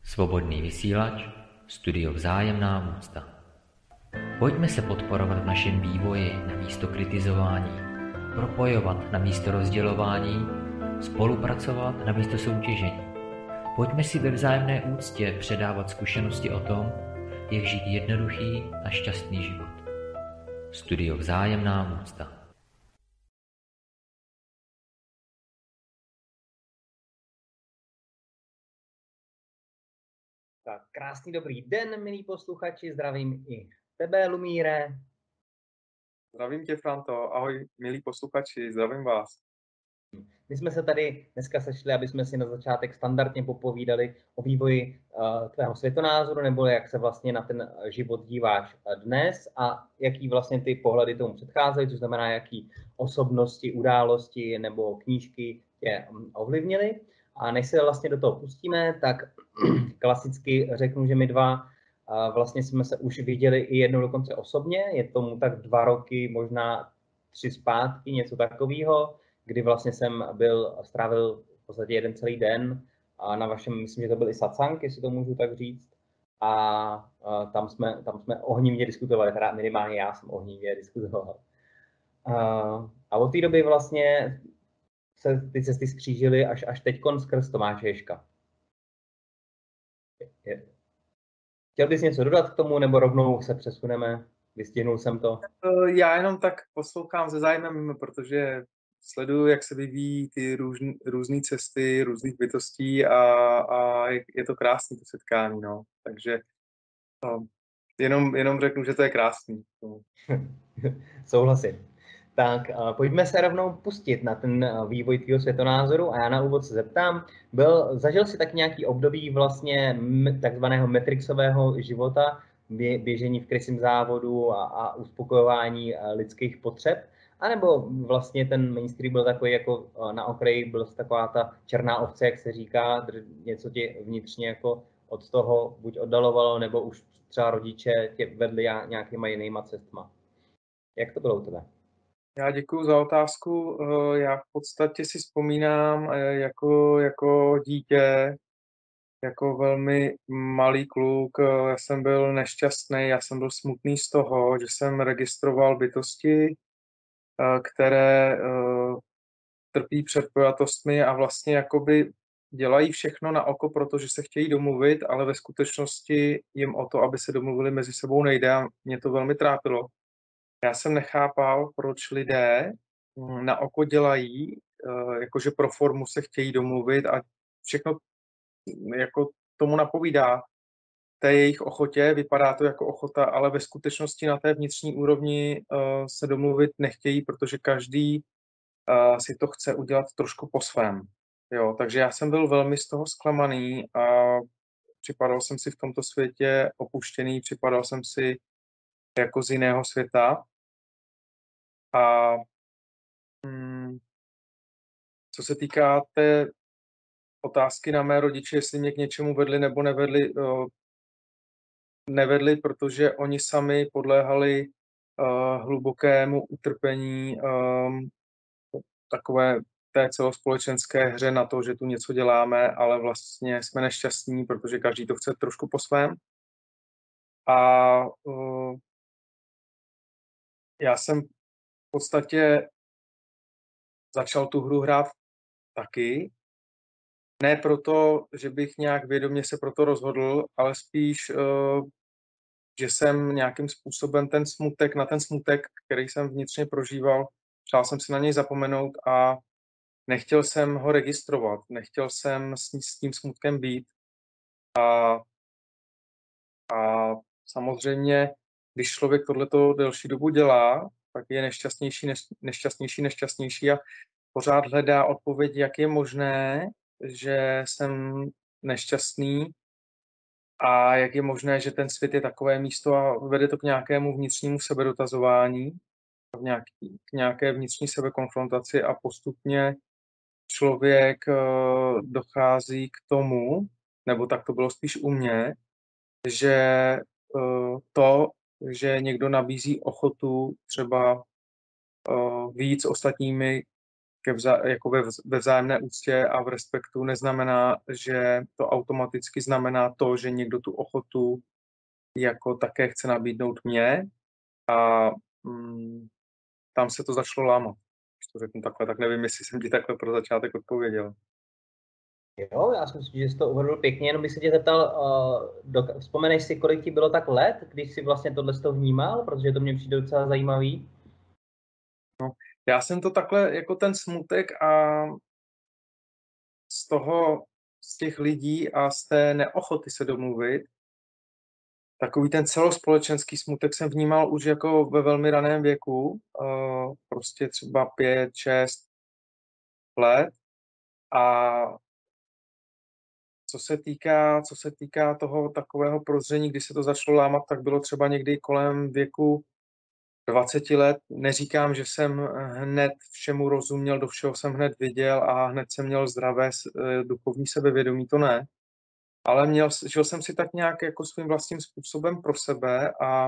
Svobodný vysílač, studio Vzájemná úcta. Pojďme se podporovat v našem vývoji namísto kritizování, propojovat namísto rozdělování, spolupracovat namísto soutěžení. Pojďme si ve vzájemné úctě předávat zkušenosti o tom, jak žít jednoduchý a šťastný život. Studio Vzájemná úcta. Tak, krásný dobrý den, milí posluchači, zdravím i tebe, Lumíre. Zdravím tě, Franto. Ahoj, milí posluchači, zdravím vás. My jsme se tady dneska sešli, aby jsme si na začátek standardně popovídali o vývoji tvého světonázoru, nebo jak se vlastně na ten život díváš dnes a jaký vlastně ty pohledy tomu předcházejí, což znamená, jaký osobnosti, události nebo knížky tě ovlivnily. A než se vlastně do toho pustíme, tak klasicky řeknu, že my dva vlastně jsme se už viděli i jednou dokonce osobně, je tomu tak 2 roky, možná 3 zpátky, něco takového, kdy vlastně jsem strávil v podstatě jeden celý den a na vašem, myslím, že to byl i satsang, jestli to můžu tak říct. A tam jsme ohnivě diskutovali, teda minimálně já jsem ohnivě diskutoval. A od té doby vlastně se ty cesty skřížily až teďkon skrz Tomáše Ježka. Chtěl bys něco dodat k tomu, nebo rovnou se přesuneme? Vystihnul jsem to. Já jenom tak poslouchám se zájmem, protože sleduju, jak se vyvíjí ty různé cesty, různých bytostí a je to krásné to setkání, no. Takže jenom řeknu, že to je krásný. Souhlasím. Tak pojďme se rovnou pustit na ten vývoj tvýho světonázoru a já na úvod se zeptám, zažil jsi tak nějaký období vlastně takzvaného matrixového života, běžení v krysím závodu a uspokojování lidských potřeb, anebo vlastně ten mainstream byl takový jako na okraji, byl taková ta černá ovce, jak se říká, něco tě vnitřně jako od toho buď oddalovalo, nebo už třeba rodiče tě vedli nějakýma jinýma cestma. Jak to bylo u tebe? Já děkuju za otázku. Já v podstatě si vzpomínám jako dítě, jako velmi malý kluk, já jsem byl nešťastný, já jsem byl smutný z toho, že jsem registroval bytosti, které trpí předpojatostmi a vlastně jakoby dělají všechno na oko, protože se chtějí domluvit, ale ve skutečnosti jim o to, aby se domluvili, mezi sebou nejde a mě to velmi trápilo. Já jsem nechápal, proč lidé na oko dělají, jakože pro formu se chtějí domluvit a všechno jako tomu napovídá té jejich ochotě, vypadá to jako ochota, ale ve skutečnosti na té vnitřní úrovni se domluvit nechtějí, protože každý si to chce udělat trošku po svém. Jo, takže já jsem byl velmi z toho zklamaný a připadal jsem si v tomto světě opuštěný, připadal jsem si jako z jiného světa. A co se týká té otázky na mé rodiče, jestli mě k něčemu vedli nebo nevedli, protože oni sami podléhali hlubokému utrpení, takové té celospolečenské hře na to, že tu něco děláme, ale vlastně jsme nešťastní, protože každý to chce trošku po svém. A já jsem v podstatě začal tu hru hrát taky. Ne proto, že bych nějak vědomě se pro to rozhodl, ale spíš, že jsem nějakým způsobem na ten smutek, který jsem vnitřně prožíval, přál jsem si na něj zapomenout a nechtěl jsem ho registrovat, nechtěl jsem s tím smutkem být. A samozřejmě, když člověk tohleto delší dobu dělá, tak je nešťastnější a pořád hledá odpověď, jak je možné, že jsem nešťastný a jak je možné, že ten svět je takové místo a vede to k nějakému vnitřnímu sebedotazování, k nějaké vnitřní sebekonfrontaci a postupně člověk dochází k tomu, nebo tak to bylo spíš u mě, že že někdo nabízí ochotu třeba vyjít s ostatními jako ve vzájemné úctě a v respektu neznamená, že to automaticky znamená to, že někdo tu ochotu jako také chce nabídnout mě a tam se to začalo lámat. Když to řeknu takhle, tak nevím, jestli jsem ti takhle pro začátek odpověděl. Jo, já si myslím, že jsi to uvedl pěkně, jenom bych se tě zeptal, vzpomeneš si, kolik ti bylo tak let, když jsi vlastně tohle vnímal, protože to mě přijde docela zajímavý. No, já jsem to takhle, jako ten smutek a z těch lidí a z té neochoty se domluvit, takový ten celospolečenský smutek jsem vnímal už jako ve velmi raném věku, prostě třeba 5, 6 let. A co se týká toho takového prozření, kdy se to začalo lámat, tak bylo třeba někdy kolem věku 20 let. Neříkám, že jsem hned všemu rozuměl, do všeho jsem hned viděl a hned jsem měl zdravé duchovní sebevědomí, to ne. Ale žil jsem si tak nějak jako svým vlastním způsobem pro sebe a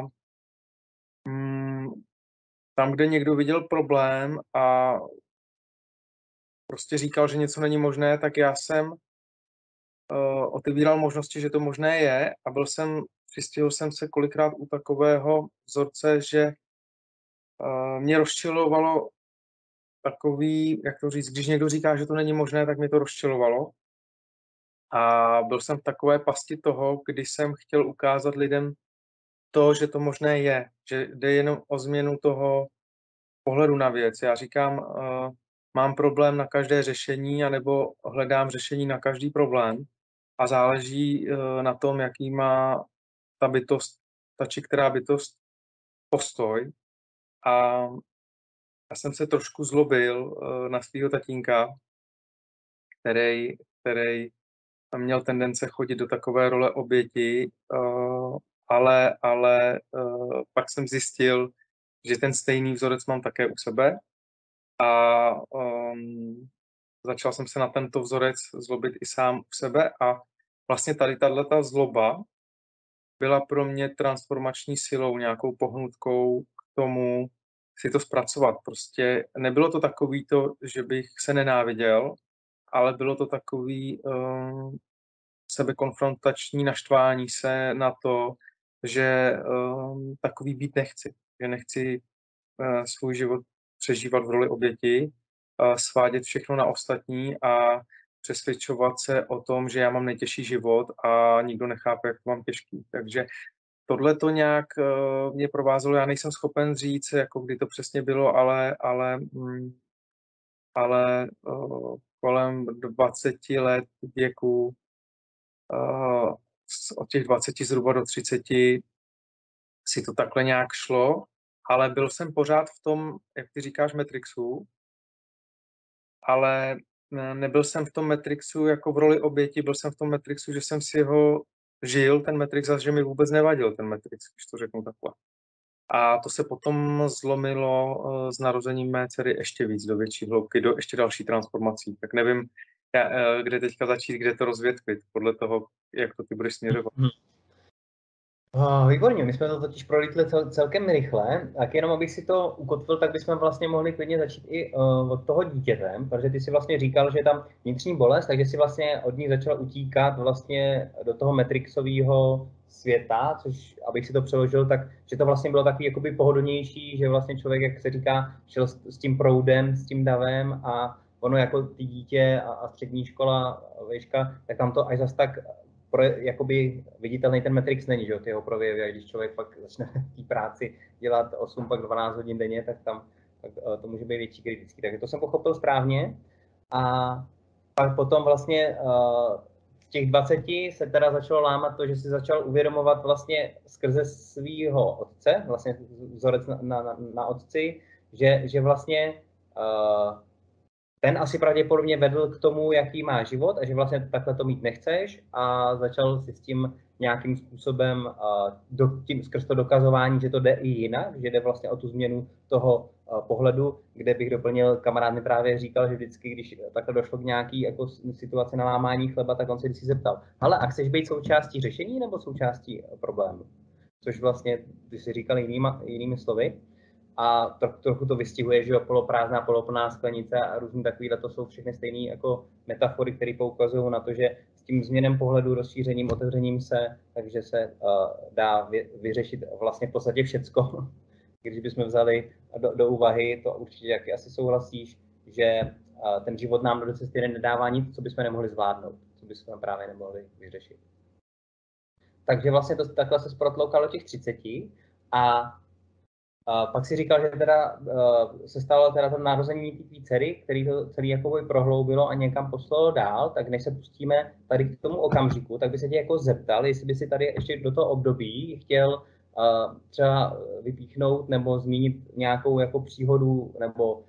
tam, kde někdo viděl problém a prostě říkal, že něco není možné, tak já jsem otevíral možnosti, že to možné je a přistihl jsem se kolikrát u takového vzorce, že mě rozčilovalo takový, jak to říct, když někdo říká, že to není možné, tak mě to rozčilovalo. A byl jsem v takové pasti toho, kdy jsem chtěl ukázat lidem to, že to možné je, že jde jenom o změnu toho pohledu na věc. Já říkám, mám problém na každé řešení, anebo hledám řešení na každý problém a záleží na tom, jaký má ta bytost, ta či která bytost postoj. A já jsem se trošku zlobil na svého tatínka, který měl tendence chodit do takové role oběti, ale pak jsem zjistil, že ten stejný vzorec mám také u sebe a začal jsem se na tento vzorec zlobit i sám u sebe a vlastně tady tato zloba byla pro mě transformační silou, nějakou pohnutkou k tomu si to zpracovat. Prostě nebylo to takový to, že bych se nenáviděl, ale bylo to takový sebekonfrontační naštvání se na to, že takový být nechci. Že nechci svůj život přežívat v roli oběti, svádět všechno na ostatní a přesvědčovat se o tom, že já mám nejtěžší život a nikdo nechápe, jak to mám těžký. Takže tohle to nějak mě provázelo. Já nejsem schopen říct, jako kdy to přesně bylo, ale kolem 20 let věku, od těch 20 zhruba do 30 si to takhle nějak šlo, ale byl jsem pořád v tom, jak ty říkáš, Matrixu, ale nebyl jsem v tom Matrixu jako v roli oběti, byl jsem v tom Matrixu, že jsem si ho žil, ten Matrix, a že mi vůbec nevadil ten Matrix, když to řeknu takhle. A to se potom zlomilo s narozením mé dcery ještě víc do větší hloubky, do ještě další transformací. Tak nevím, kde teďka začít, kde to rozvětvit, podle toho, jak to ty budeš směřovat. Výborně, my jsme to totiž prolítli celkem rychle, tak jenom abych si to ukotvil, tak bychom vlastně mohli klidně začít i od toho dítěte, protože ty si vlastně říkal, že je tam vnitřní bolest, takže si vlastně od ní začal utíkat vlastně do toho matrixového světa, což, abych si to přeložil, tak že to vlastně bylo takový jakoby pohodlnější, že vlastně člověk, jak se říká, šel s tím proudem, s tím davem a ono jako ty dítě a střední škola, výška, tak tam to až zas tak jakoby viditelný ten Matrix není, že jo, ty jeho projevy, a když člověk pak začne v té práci dělat 8, pak 12 hodin denně, tak tam to může být větší kritický. Takže to jsem pochopil správně. A pak potom vlastně v těch 20 se teda začalo lámat to, že si začal uvědomovat vlastně skrze svýho otce, vlastně vzorec na otci, že vlastně ten asi pravděpodobně vedl k tomu, jaký má život a že vlastně takhle to mít nechceš a začal si s tím nějakým způsobem skrz to dokazování, že to jde i jinak, že jde vlastně o tu změnu toho pohledu, kde bych doplnil, kamarád mi právě říkal, že vždycky, když takhle došlo k nějaký jako situaci na lámání chleba, tak on se vždycky zeptal, ale a chceš být součástí řešení nebo součástí problému? Což vlastně, ty si říkal jinými slovy. a trochu to vystihuje, že jo, poloprázdná, poloplná sklenice a různý takovýhle, to jsou všechny stejné jako metafory, které poukazují na to, že s tím změnem pohledu, rozšířením, otevřením se, takže se dá vyřešit vlastně v podstatě všecko. Když bychom vzali do úvahy, to určitě jak asi souhlasíš, že ten život nám do cesty nedává nic, co bychom nemohli zvládnout, co bychom právě nemohli vyřešit. Takže vlastně to takhle se sprotloukalo těch 30 a pak si říkal, že teda se stalo teda to narození té dcery, který to celý jako prohloubilo a někam poslalo dál, tak než se pustíme tady k tomu okamžiku, tak by se tě jako zeptal, jestli by si tady ještě do toho období chtěl třeba vypíchnout nebo zmínit nějakou jako příhodu nebo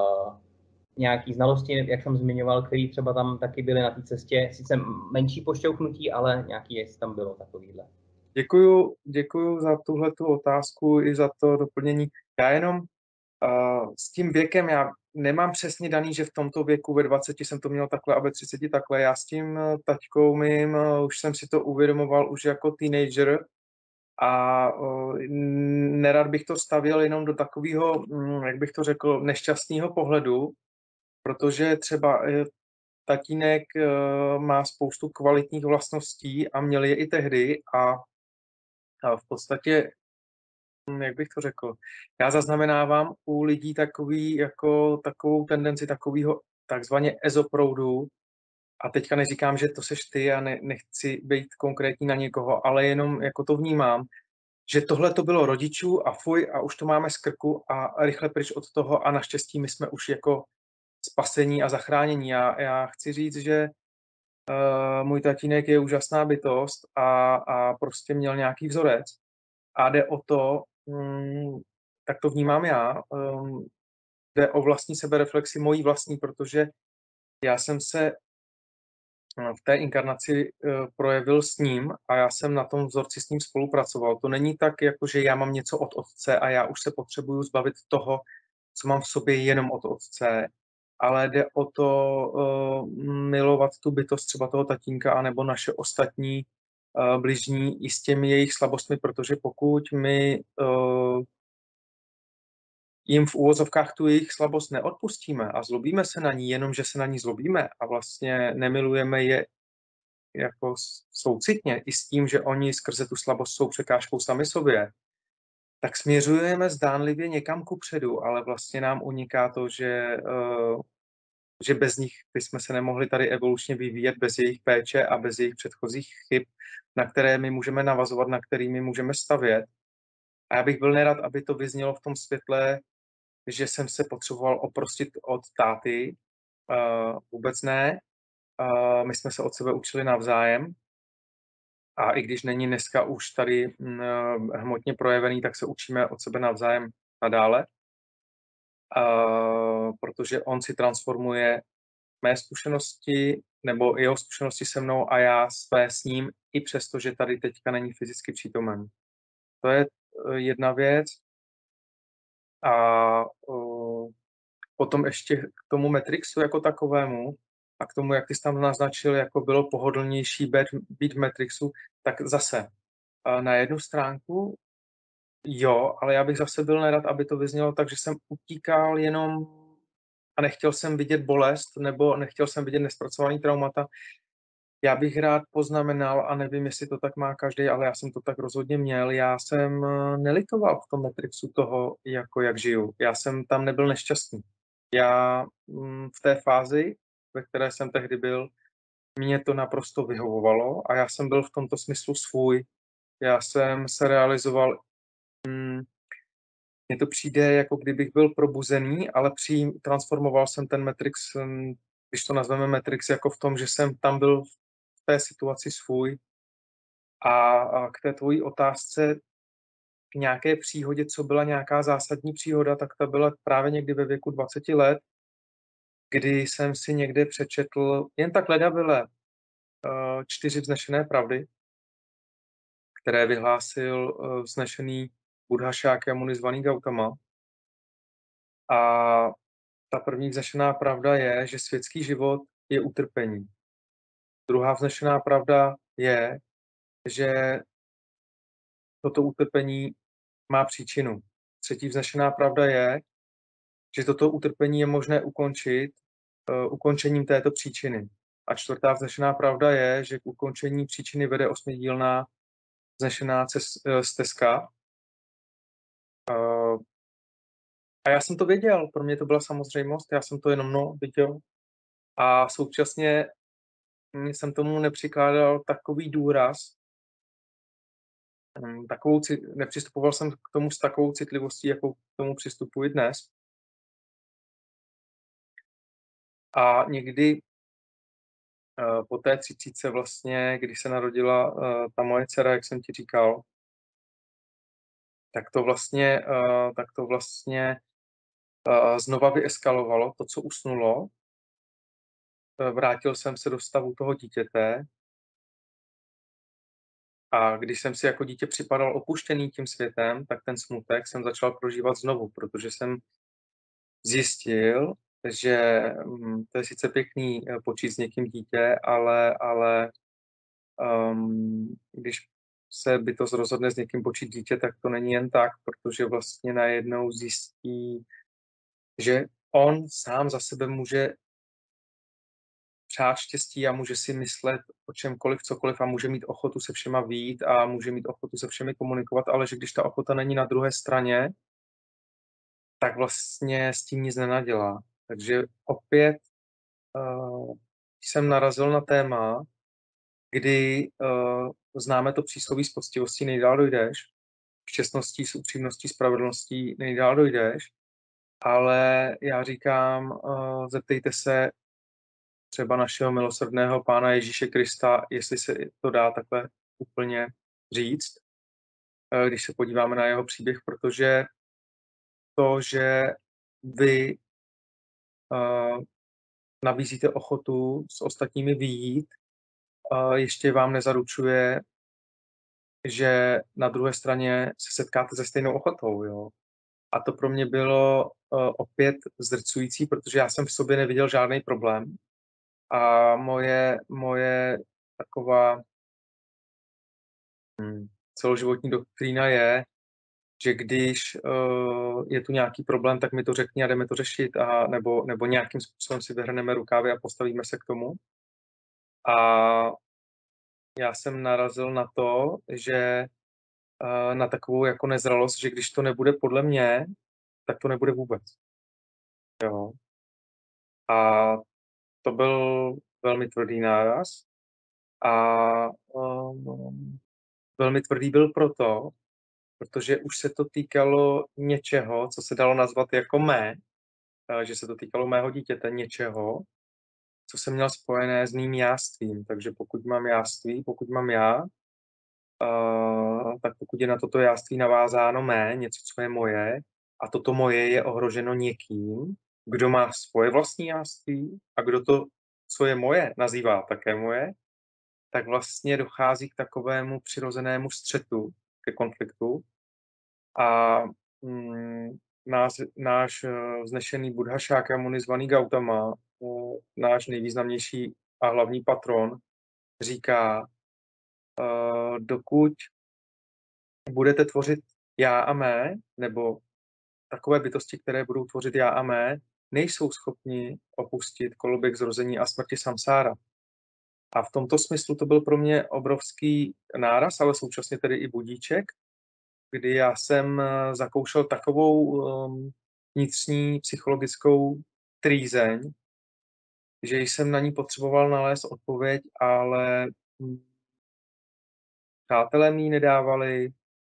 nějaký znalosti, jak jsem zmiňoval, který třeba tam taky byly na té cestě, sice menší pošťouchnutí, ale nějaký jestli tam bylo takovýhle. Děkuju za tuhletu otázku i za to doplnění. Já jenom s tím věkem, já nemám přesně daný, že v tomto věku ve 20 jsem to měl takhle a ve 30 takhle. Já s tím taťkou mým už jsem si to uvědomoval už jako teenager a nerad bych to stavěl jenom do takového, jak bych to řekl, nešťastného pohledu, protože třeba tatínek má spoustu kvalitních vlastností a měl je i tehdy a v podstatě, jak bych to řekl, já zaznamenávám u lidí takovou tendenci takového takzvaně ezoproudu, a teďka neříkám, že to seš ty a nechci být konkrétní na někoho, ale jenom jako to vnímám, že tohle to bylo rodičů a fuj a už to máme z krku a rychle pryč od toho a naštěstí my jsme už jako spasení a zachránění. Já chci říct, že můj tatínek je úžasná bytost a prostě měl nějaký vzorec a jde o to, tak to vnímám já, jde o vlastní sebereflexi, mojí vlastní, protože já jsem se v té inkarnaci projevil s ním a já jsem na tom vzorci s ním spolupracoval. To není tak, jako že já mám něco od otce a já už se potřebuju zbavit toho, co mám v sobě jenom od otce, ale jde o to milovat tu bytost třeba toho tatínka anebo naše ostatní bližní i s těmi jejich slabostmi, protože pokud my jim v úvozovkách tu jejich slabost neodpustíme a zlobíme se na ní, jenom že se na ní zlobíme a vlastně nemilujeme je jako soucitně i s tím, že oni skrze tu slabost jsou překážkou sami sobě, tak směřujeme zdánlivě někam kupředu, ale vlastně nám uniká to, že bez nich bychom se nemohli tady evolučně vyvíjet, bez jejich péče a bez jejich předchozích chyb, na které my můžeme navazovat, na kterými můžeme stavět. A já bych byl nerad, aby to vyznělo v tom světle, že jsem se potřeboval oprostit od táty. Vůbec ne. My jsme se od sebe učili navzájem. A i když není dneska už tady hmotně projevený, tak se učíme od sebe navzájem nadále. Protože on si transformuje mé zkušenosti nebo jeho zkušenosti se mnou a já své s ním, i přesto, že tady teďka není fyzicky přítomen. To je jedna věc. A potom ještě k tomu Matrixu jako takovému a k tomu, jak ty jsi tam naznačil, jako bylo pohodlnější být v Matrixu, tak zase na jednu stránku jo, ale já bych zase byl nerad, aby to vyznělo tak, že jsem utíkal jenom a nechtěl jsem vidět bolest nebo nechtěl jsem vidět nespracovaný traumata. Já bych rád poznamenal, a nevím, jestli to tak má každý, ale já jsem to tak rozhodně měl, já jsem nelitoval v tom Matrixu toho, jako jak žiju. Já jsem tam nebyl nešťastný. Já v té fázi, ve které jsem tehdy byl, mě to naprosto vyhovovalo a já jsem byl v tomto smyslu svůj. Já jsem se realizoval, mně to přijde, jako kdybych byl probuzený, ale transformoval jsem ten Matrix, když to nazveme Matrix, jako v tom, že jsem tam byl v té situaci svůj. A k té tvojí otázce, k nějaké příhodě, co byla nějaká zásadní příhoda, tak ta byla právě někdy ve věku 20 let, kdy jsem si někde přečetl jen tak ledabyle 4 vznešené pravdy, které vyhlásil vznešený Buddha Shakyamuni zvaný Gautama. A ta první vznešená pravda je, že světský život je utrpení. Druhá vznešená pravda je, že toto utrpení má příčinu. třetí vznešená pravda je, že toto utrpení je možné ukončit ukončením této příčiny. A čtvrtá vznešená pravda je, že k ukončení příčiny vede osmidílná vznešená stezka. A já jsem to věděl, pro mě to byla samozřejmost, já jsem to jenom viděl. A současně jsem tomu nepřikládal takový důraz, nepřistupoval jsem k tomu s takovou citlivostí, jakou k tomu přistupuji dnes. A někdy po té 30 vlastně, když se narodila ta moje dcera, jak jsem ti říkal, tak to vlastně znova vyeskalovalo to, co usnulo. Vrátil jsem se do stavu toho dítěte a když jsem si jako dítě připadal opuštěný tím světem, tak ten smutek jsem začal prožívat znovu, protože jsem zjistil, že to je sice pěkný počít s někým dítě, ale když se bytost rozhodne s někým počít dítě, tak to není jen tak, protože vlastně najednou zjistí, že on sám za sebe může přát štěstí a může si myslet o čemkoliv, cokoliv a může mít ochotu se všema vyjít a může mít ochotu se všemi komunikovat, ale že když ta ochota není na druhé straně, tak vlastně s tím nic nenadělá. Takže opět jsem narazil na téma, kdy známe to přísloví s poctivostí nejdál dojdeš, s čestností, s upřímností, spravedlností nejdál dojdeš, ale já říkám, zeptejte se třeba našeho milosrdného Pána Ježíše Krista, jestli se to dá takhle úplně říct, když se podíváme na jeho příběh, protože to, že vy nabízíte ochotu s ostatními vyjít, ještě vám nezaručuje, že na druhé straně se setkáte se stejnou ochotou. Jo? A to pro mě bylo opět zdrcující, protože já jsem v sobě neviděl žádný problém. A moje taková celoživotní doktrína je, že když je tu nějaký problém, tak mi to řekni a jdeme to řešit, nebo nějakým způsobem si vyhrneme rukávy a postavíme se k tomu. A já jsem narazil na to, že na takovou jako nezralost, že když to nebude podle mě, tak to nebude vůbec. Jo. A to byl velmi tvrdý náraz a velmi tvrdý byl protože už se to týkalo něčeho, co se dalo nazvat jako že se to týkalo mého dítěte, něčeho, co jsem měl spojené s mým jástvím. Takže pokud mám jáství, pokud mám já, tak pokud je na toto jáství navázáno něco, co je moje, a toto moje je ohroženo někým, kdo má svoje vlastní jáství a kdo to, co je moje, nazývá také moje, tak vlastně dochází k takovému přirozenému střetu, ke konfliktu. A náš vznešený Buddha Shakyamuni zvaný Gautama, náš nejvýznamnější a hlavní patron, říká, dokud budete tvořit já a mé, nebo takové bytosti, které budou tvořit já a mé, nejsou schopni opustit koloběh zrození a smrti samsára. A v tomto smyslu to byl pro mě obrovský náraz, ale současně tedy i budíček, kdy já jsem zakoušel takovou vnitřní psychologickou trýzeň, že jsem na ní potřeboval nalézt odpověď, ale přátelé mi ji nedávali,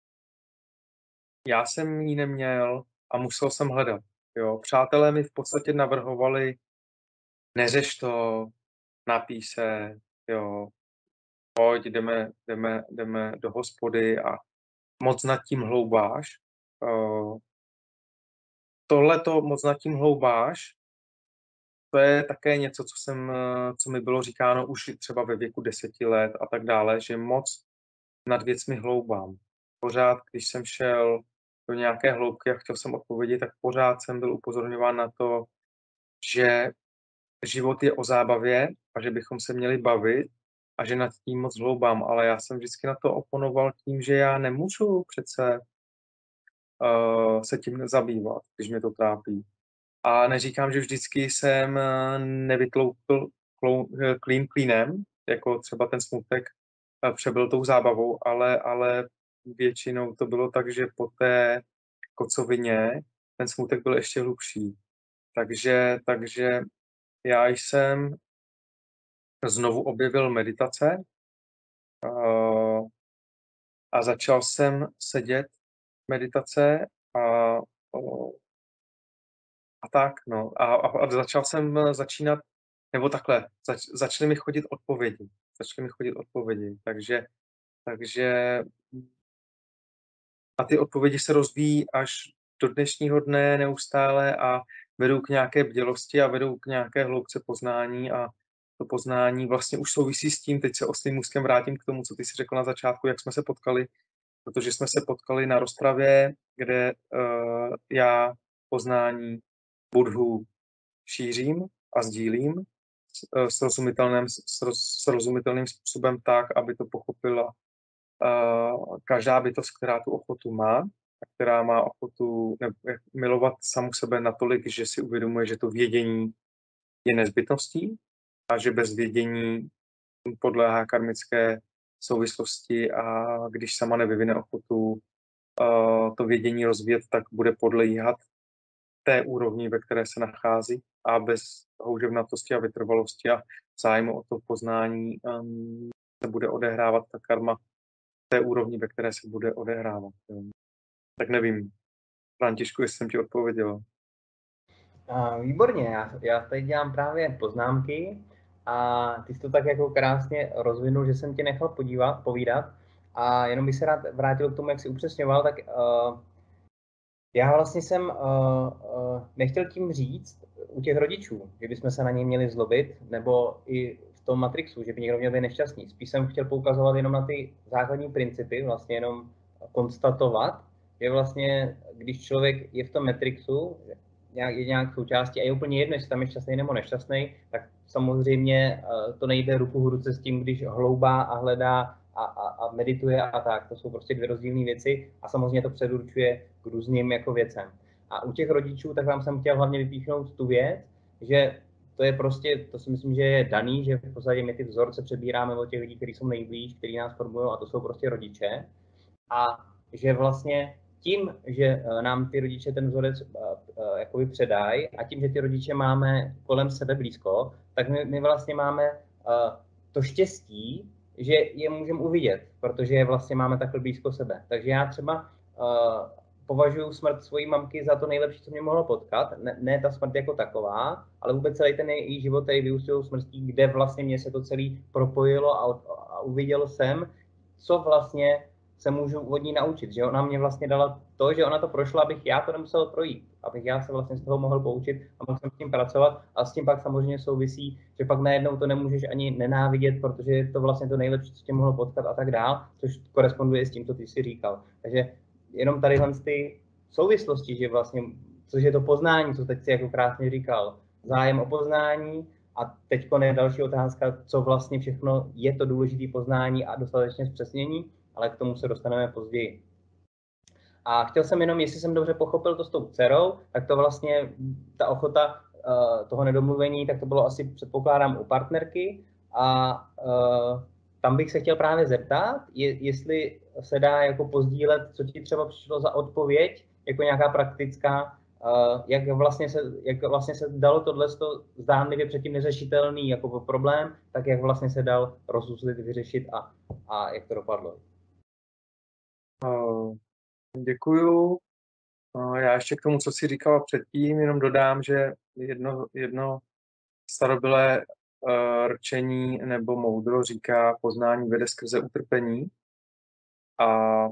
já jsem ji neměl a musel jsem hledat. Jo. Přátelé mi v podstatě navrhovali, neřeš to, napij se, jo, pojď, jdeme do hospody a moc nad tím hloubáš. Tohleto moc nad tím hloubáš, to je také něco, co mi bylo říkáno už třeba ve věku 10 let a tak dále, že moc nad věcmi hloubám. Pořád, když jsem šel do nějaké hloubky a chtěl jsem odpovědět, tak pořád jsem byl upozorňován na to, že život je o zábavě a že bychom se měli bavit a že nad tím moc hloubám, ale já jsem vždycky na to oponoval tím, že já nemůžu přece se tím zabývat, když mě to trápí. A neříkám, že vždycky jsem nevytloukl klín klínem, jako třeba ten smutek přebyl tou zábavou, ale většinou to bylo tak, že po té kocovině ten smutek byl ještě hlubší. Takže já jsem znovu objevil meditace a začal jsem sedět meditace a tak, no. A začal jsem začínat, nebo takhle, začaly mi chodit odpovědi. Takže a ty odpovědi se rozvíjí až do dnešního dne neustále a vedou k nějaké bdělosti a vedou k nějaké hloubce poznání a to poznání vlastně už souvisí s tím, teď se oslím můstkem vrátím k tomu, co ty jsi řekl na začátku, jak jsme se potkali, protože jsme se potkali na rozpravě, kde já poznání Buddhu šířím a sdílím srozumitelným způsobem tak, aby to pochopila každá bytost, která tu ochotu má, a která má ochotu milovat samu sebe natolik, že si uvědomuje, že to vědění je nezbytností a že bez vědění podléhá karmické souvislosti a když sama nevyvine ochotu to vědění rozvíjet, tak bude podléhat té úrovni, ve které se nachází a bez houževnatosti a vytrvalosti a zájmu o to poznání se bude odehrávat ta karma té úrovni, ve které se bude odehrávat. Tak nevím, Františku, jestli jsem ti odpověděl. Výborně, já teď dělám právě poznámky a ty jsi to tak jako krásně rozvinul, že jsem tě nechal povídat a jenom bych se rád vrátil k tomu, jak jsi upřesňoval, tak já vlastně jsem nechtěl tím říct u těch rodičů, že bychom se na ně měli zlobit, nebo i v tom Matrixu, že by někdo měl být nešťastný. Spíš jsem chtěl poukazovat jenom na ty základní principy, vlastně jenom konstatovat, že vlastně, když člověk je v tom Matrixu, je nějak součástí a je úplně jedno, jestli tam je šťastný nebo nešťastný, tak samozřejmě to nejde ruku v ruce s tím, když hloubá a hledá a medituje a tak. To jsou prostě dvě rozdílné věci a samozřejmě to předurčuje k různým jako věcem. A u těch rodičů, tak vám jsem chtěl hlavně vypíchnout tu věc, že to je prostě, to si myslím, že je daný, že v podstatě my ty vzorce přebíráme od těch lidí, kteří jsou nejblíž, kteří nás formují a to jsou prostě rodiče. A že vlastně tím, že nám ty rodiče ten vzorec jakoby předají a tím, že ty rodiče máme kolem sebe blízko, tak my vlastně máme to štěstí, že je můžeme uvidět, protože je vlastně máme takhle blízko sebe. Takže já třeba považuji smrt svojí mamky za to nejlepší, co mě mohlo potkat. Ne ta smrt jako taková, ale vůbec celý ten její život, který vyústil smrtí, kde vlastně mě se to celý propojilo a uviděl jsem, co vlastně se můžu od ní naučit, že ona mě vlastně dala to, že ona to prošla, abych já to nemusel projít, abych já se vlastně z toho mohl poučit a mohl jsem s tím pracovat a s tím pak samozřejmě souvisí, že pak najednou to nemůžeš ani nenávidět, protože je to vlastně to nejlepší, co tě mohlo potkat a tak dál, což koresponduje s tím, co ty jsi říkal. Takže jenom tady ty souvislosti, že vlastně, což je to poznání, co teď si jako krásně říkal, zájem o poznání a teď je další otázka, co vlastně všechno je to důležité poznání a dostatečně zpřesnění, ale k tomu se dostaneme později. A chtěl jsem jenom, jestli jsem dobře pochopil to s tou dcerou, tak to vlastně ta ochota toho nedomluvení, tak to bylo asi, předpokládám, u partnerky a tam bych se chtěl právě zeptat, jestli se dá jako pozdílet, co ti třeba přišlo za odpověď, jako nějaká praktická, jak vlastně se dalo tohle zdánlivě předtím neřešitelný jako problém, tak jak vlastně se dal rozuzlit, vyřešit a jak to dopadlo. Děkuju. Já ještě k tomu, co jsi říkala předtím, jenom dodám, že jedno starobylé rčení nebo moudro říká, poznání vede skrze utrpení. A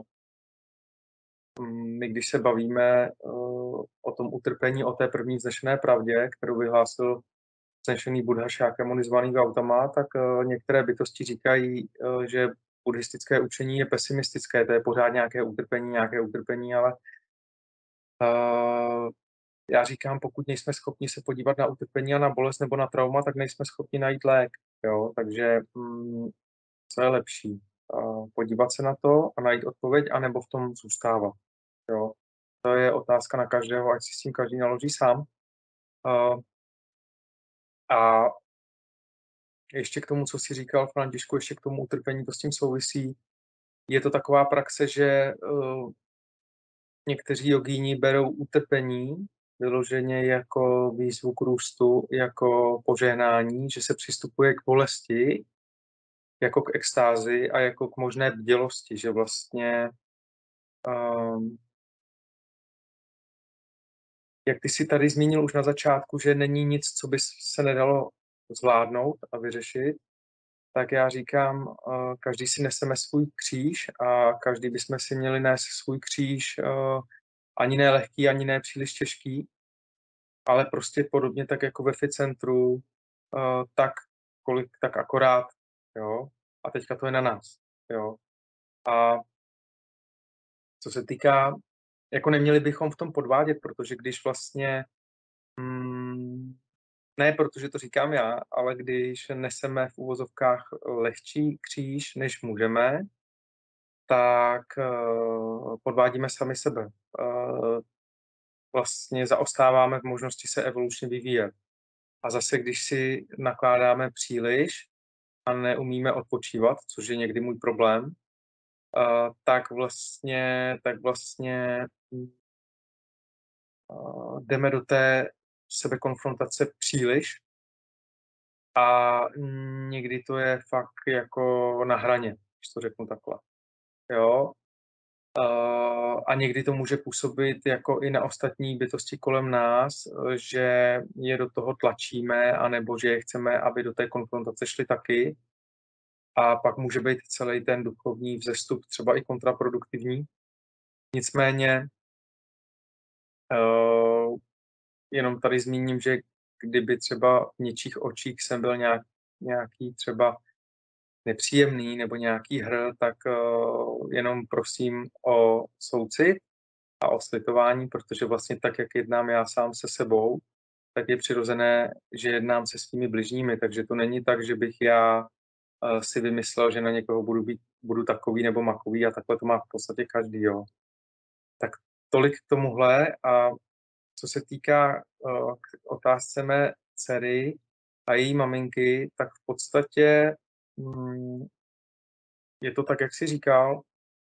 my, když se bavíme o tom utrpení, o té první vznešené pravdě, kterou vyhlásil vznešený Buddha Šákyamuni zvaný Gautama, tak některé bytosti říkají, že buddhistické učení je pesimistické, to je pořád nějaké utrpení, ale já říkám, pokud nejsme schopni se podívat na utrpení a na bolest nebo na trauma, tak nejsme schopni najít lék. Jo? Takže co je lepší? Podívat se na to a najít odpověď, anebo v tom zůstávat. Jo? To je otázka na každého, ať si s tím každý naloží sám. A ještě k tomu, co jsi říkal, Františku, ještě k tomu utrpení, to s tím souvisí. Je to taková praxe, že někteří jogíni berou utrpení vyloženě jako výzvu k růstu, jako požehnání, že se přistupuje k bolesti, jako k extázi a jako k možné bdělosti, že vlastně jak ty si tady zmínil už na začátku, že není nic, co by se nedalo zvládnout a vyřešit, tak já říkám, každý si neseme svůj kříž a každý bychom si měli nést svůj kříž, ani ne lehký, ani ne příliš těžký, ale prostě podobně tak jako ve Ficentru, tak akorát, jo. A teďka to je na nás, jo. A co se týká, jako neměli bychom v tom podvádět, protože když vlastně, ne protože to říkám já, ale když neseme v uvozovkách lehčí kříž, než můžeme, tak podvádíme sami sebe. Vlastně zaostáváme v možnosti se evolučně vyvíjet. A zase, když si nakládáme příliš a neumíme odpočívat, což je někdy můj problém, tak vlastně jdeme do té sebekonfrontace příliš a někdy to je fakt jako na hraně, když to řeknu takhle. Jo? A někdy to může působit jako i na ostatní bytosti kolem nás, že je do toho tlačíme, anebo že chceme, aby do té konfrontace šli taky. A pak může být celý ten duchovní vzestup třeba i kontraproduktivní. Nicméně jenom tady zmíním, že kdyby třeba v něčích očích jsem byl nějaký třeba nepříjemný nebo nějaký tak jenom prosím o soucit a o slitování, protože vlastně tak, jak jednám já sám se sebou, tak je přirozené, že jednám se svými bližními, takže to není tak, že bych já si vymyslel, že na někoho budu takový nebo makový a takhle to má v podstatě každý, jo. Tak tolik k tomuhle a co se týká k otázce mé dcery a její maminky, tak v podstatě je to tak, jak jsi říkal,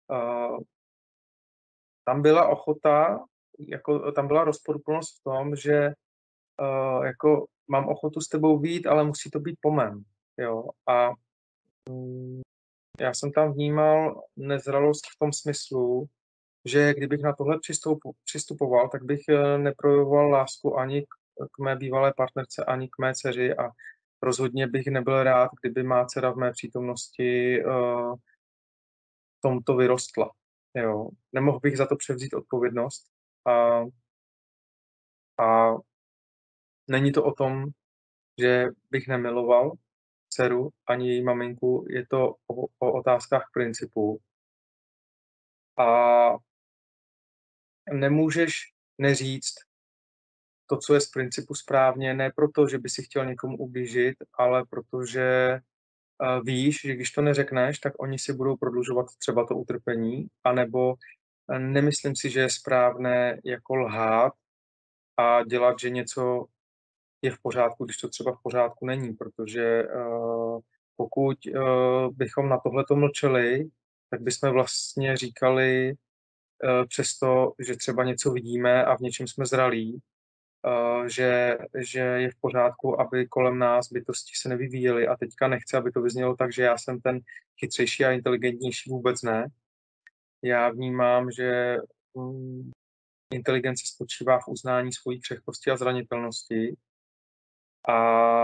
tam byla ochota, jako tam byla rozporuplnost v tom, že jako mám ochotu s tebou vyjít, ale musí to být po mém, jo. A já jsem tam vnímal nezralost v tom smyslu, že kdybych na tohle přistupoval, tak bych neprojevoval lásku ani k mé bývalé partnerce, ani k mé dceři a rozhodně bych nebyl rád, kdyby má dcera v mé přítomnosti tomto vyrostla. Jo. Nemohl bych za to převzít odpovědnost a není to o tom, že bych nemiloval dceru ani její maminku, je to o otázkách principů. A nemůžeš neříct to, co je z principu správně, ne proto, že by si chtěl někomu ublížit, ale protože víš, že když to neřekneš, tak oni si budou prodlužovat třeba to utrpení, anebo nemyslím si, že je správné jako lhát a dělat, že něco je v pořádku, když to třeba v pořádku není, protože pokud bychom na tohleto mlčeli, tak bychom vlastně říkali přesto, že třeba něco vidíme a v něčem jsme zralí, že je v pořádku, aby kolem nás bytosti se nevyvíjely a teďka nechci, aby to vyznělo tak, že já jsem ten chytřejší a inteligentnější, vůbec ne. Já vnímám, že inteligence spočívá v uznání svojí křehkosti a zranitelnosti a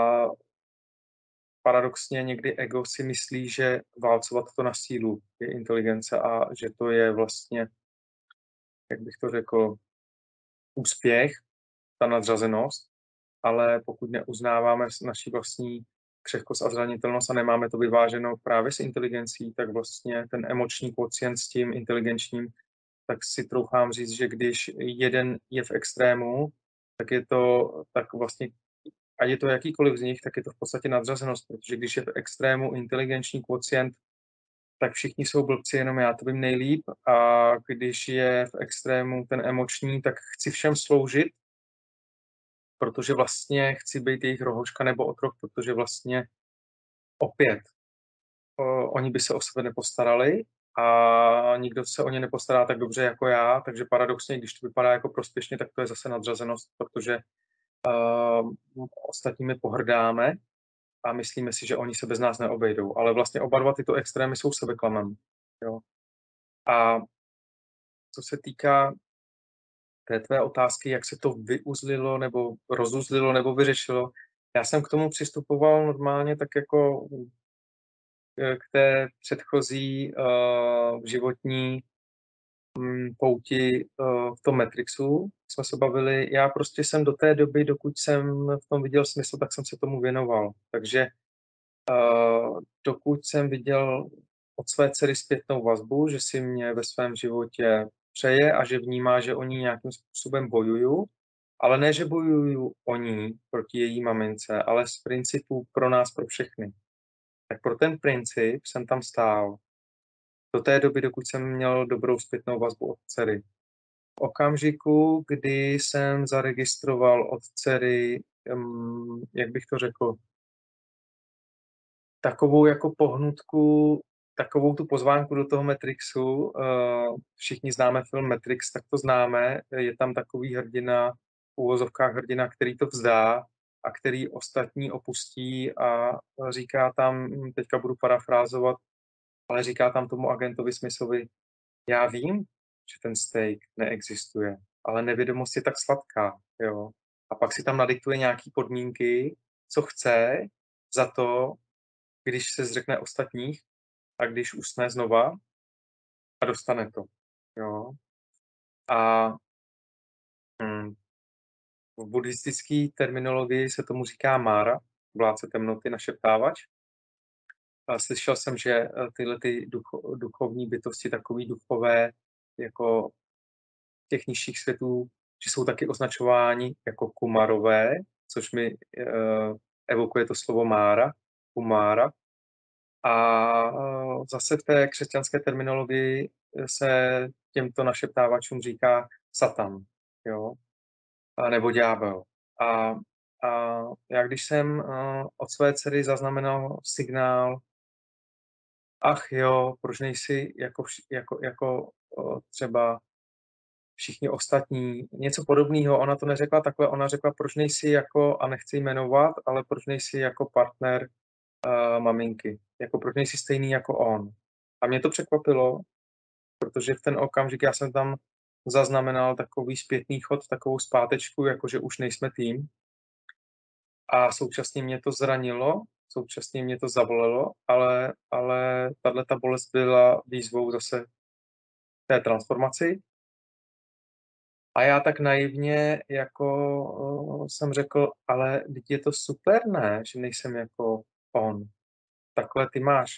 paradoxně někdy ego si myslí, že válcovat to na sílu je inteligence a že to je vlastně, jak bych to řekl, úspěch, ta nadřazenost, ale pokud neuznáváme naši vlastní křehkost a zranitelnost a nemáme to vyváženo právě s inteligencí, tak vlastně ten emoční kvocient s tím inteligenčním, tak si troufám říct, že když jeden je v extrému, tak je to tak vlastně, a je to jakýkoliv z nich, tak je to v podstatě nadřazenost, protože když je v extrému inteligenční kvocient tak všichni jsou blbci, jenom já to vím nejlíp. A když je v extrému ten emoční, tak chci všem sloužit, protože vlastně chci být jejich rohočka nebo otrok, protože vlastně opět oni by se o sebe nepostarali a nikdo se o ně nepostará tak dobře jako já, takže paradoxně, když to vypadá jako prospěšně, tak to je zase nadřazenost, protože ostatními pohrdáme a myslíme si, že oni se bez nás neobejdou. Ale vlastně oba dva tyto extrémy jsou sebeklamem. Jo. A co se týká té tvé otázky, jak se to vyuzlilo nebo rozuzlilo nebo vyřešilo, já jsem k tomu přistupoval normálně tak jako k té předchozí životní pouti v tom Matrixu jsme se bavili. Já prostě jsem do té doby, dokud jsem v tom viděl smysl, tak jsem se tomu věnoval. Takže dokud jsem viděl od své dcery zpětnou vazbu, že si mě ve svém životě přeje a že vnímá, že o ní nějakým způsobem bojuju, ale ne, že bojuju o ní proti její mamince, ale z principu pro nás, pro všechny. Tak pro ten princip jsem tam stál. Do té doby, dokud jsem měl dobrou zpětnou vazbu od dcery. V okamžiku, kdy jsem zaregistroval od dcery, jak bych to řekl, takovou jako pohnutku, takovou tu pozvánku do toho Matrixu. Všichni známe film Matrix, tak to známe. Je tam takový hrdina, v uvozovkách hrdina, který to vzdá a který ostatní opustí a říká tam, teďka budu parafrázovat, ale říká tam tomu agentovi Smithovi, já vím, že ten steak neexistuje, ale nevědomost je tak sladká, jo. A pak si tam nadiktuje nějaký podmínky, co chce za to, když se zřekne ostatních a když usne znova a dostane to, jo. A v buddhistické terminologii se tomu říká Mára, vládce temnoty, našeptávač. A slyšel jsem, že tyhle ty duchovní bytosti, takový duchové, jako těch nižších světů, že jsou taky označováni jako kumarové, což mi evokuje to slovo Mára, kumára. A zase v té křesťanské terminologii se těmto našeptávačům říká Satan, jo, nebo ďábel. A já když jsem od své dcery zaznamenal signál, ach jo, proč nejsi jako třeba všichni ostatní, něco podobného, ona to neřekla takhle, ona řekla, proč nejsi jako, a nechci jmenovat, ale proč nejsi jako partner maminky, jako proč nejsi stejný jako on. A mě to překvapilo, protože v ten okamžik já jsem tam zaznamenal takový zpětný chod, takovou zpátečku, jakože už nejsme tým. A současně mě to zranilo, současně mě to zabolelo, ale tato bolest byla výzvou zase té transformaci. A já tak naivně jako jsem řekl, ale teď je to super, ne, že nejsem jako on. Takhle ty máš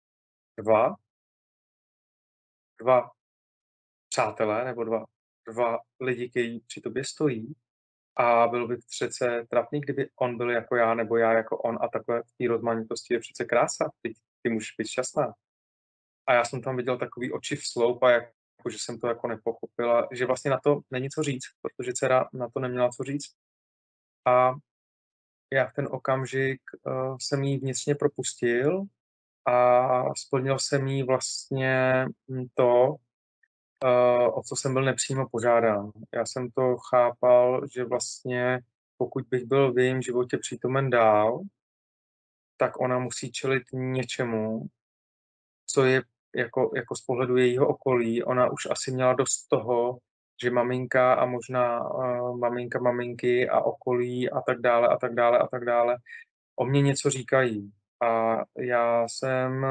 dva přátelé nebo dva lidi, kteří při tobě stojí a bylo by přece trapný, kdyby on byl jako já nebo já jako on a takhle v té rozmanitosti je přece krása, ty můžeš být šťastná. A já jsem tam viděl takový oči v sloup a jako, že jsem to jako nepochopila, že vlastně na to není co říct, protože dcera na to neměla co říct. A já v ten okamžik jsem jí vnitřně propustil a splnil jsem jí vlastně to, o co jsem byl nepřímo požádán. Já jsem to chápal, že vlastně pokud bych byl v jejím životě přítomen dál, tak ona musí čelit něčemu, co je jako z pohledu jejího okolí. Ona už asi měla dost toho, že maminka a možná maminka maminky a okolí a tak dále a tak dále a tak dále o mě něco říkají. A já jsem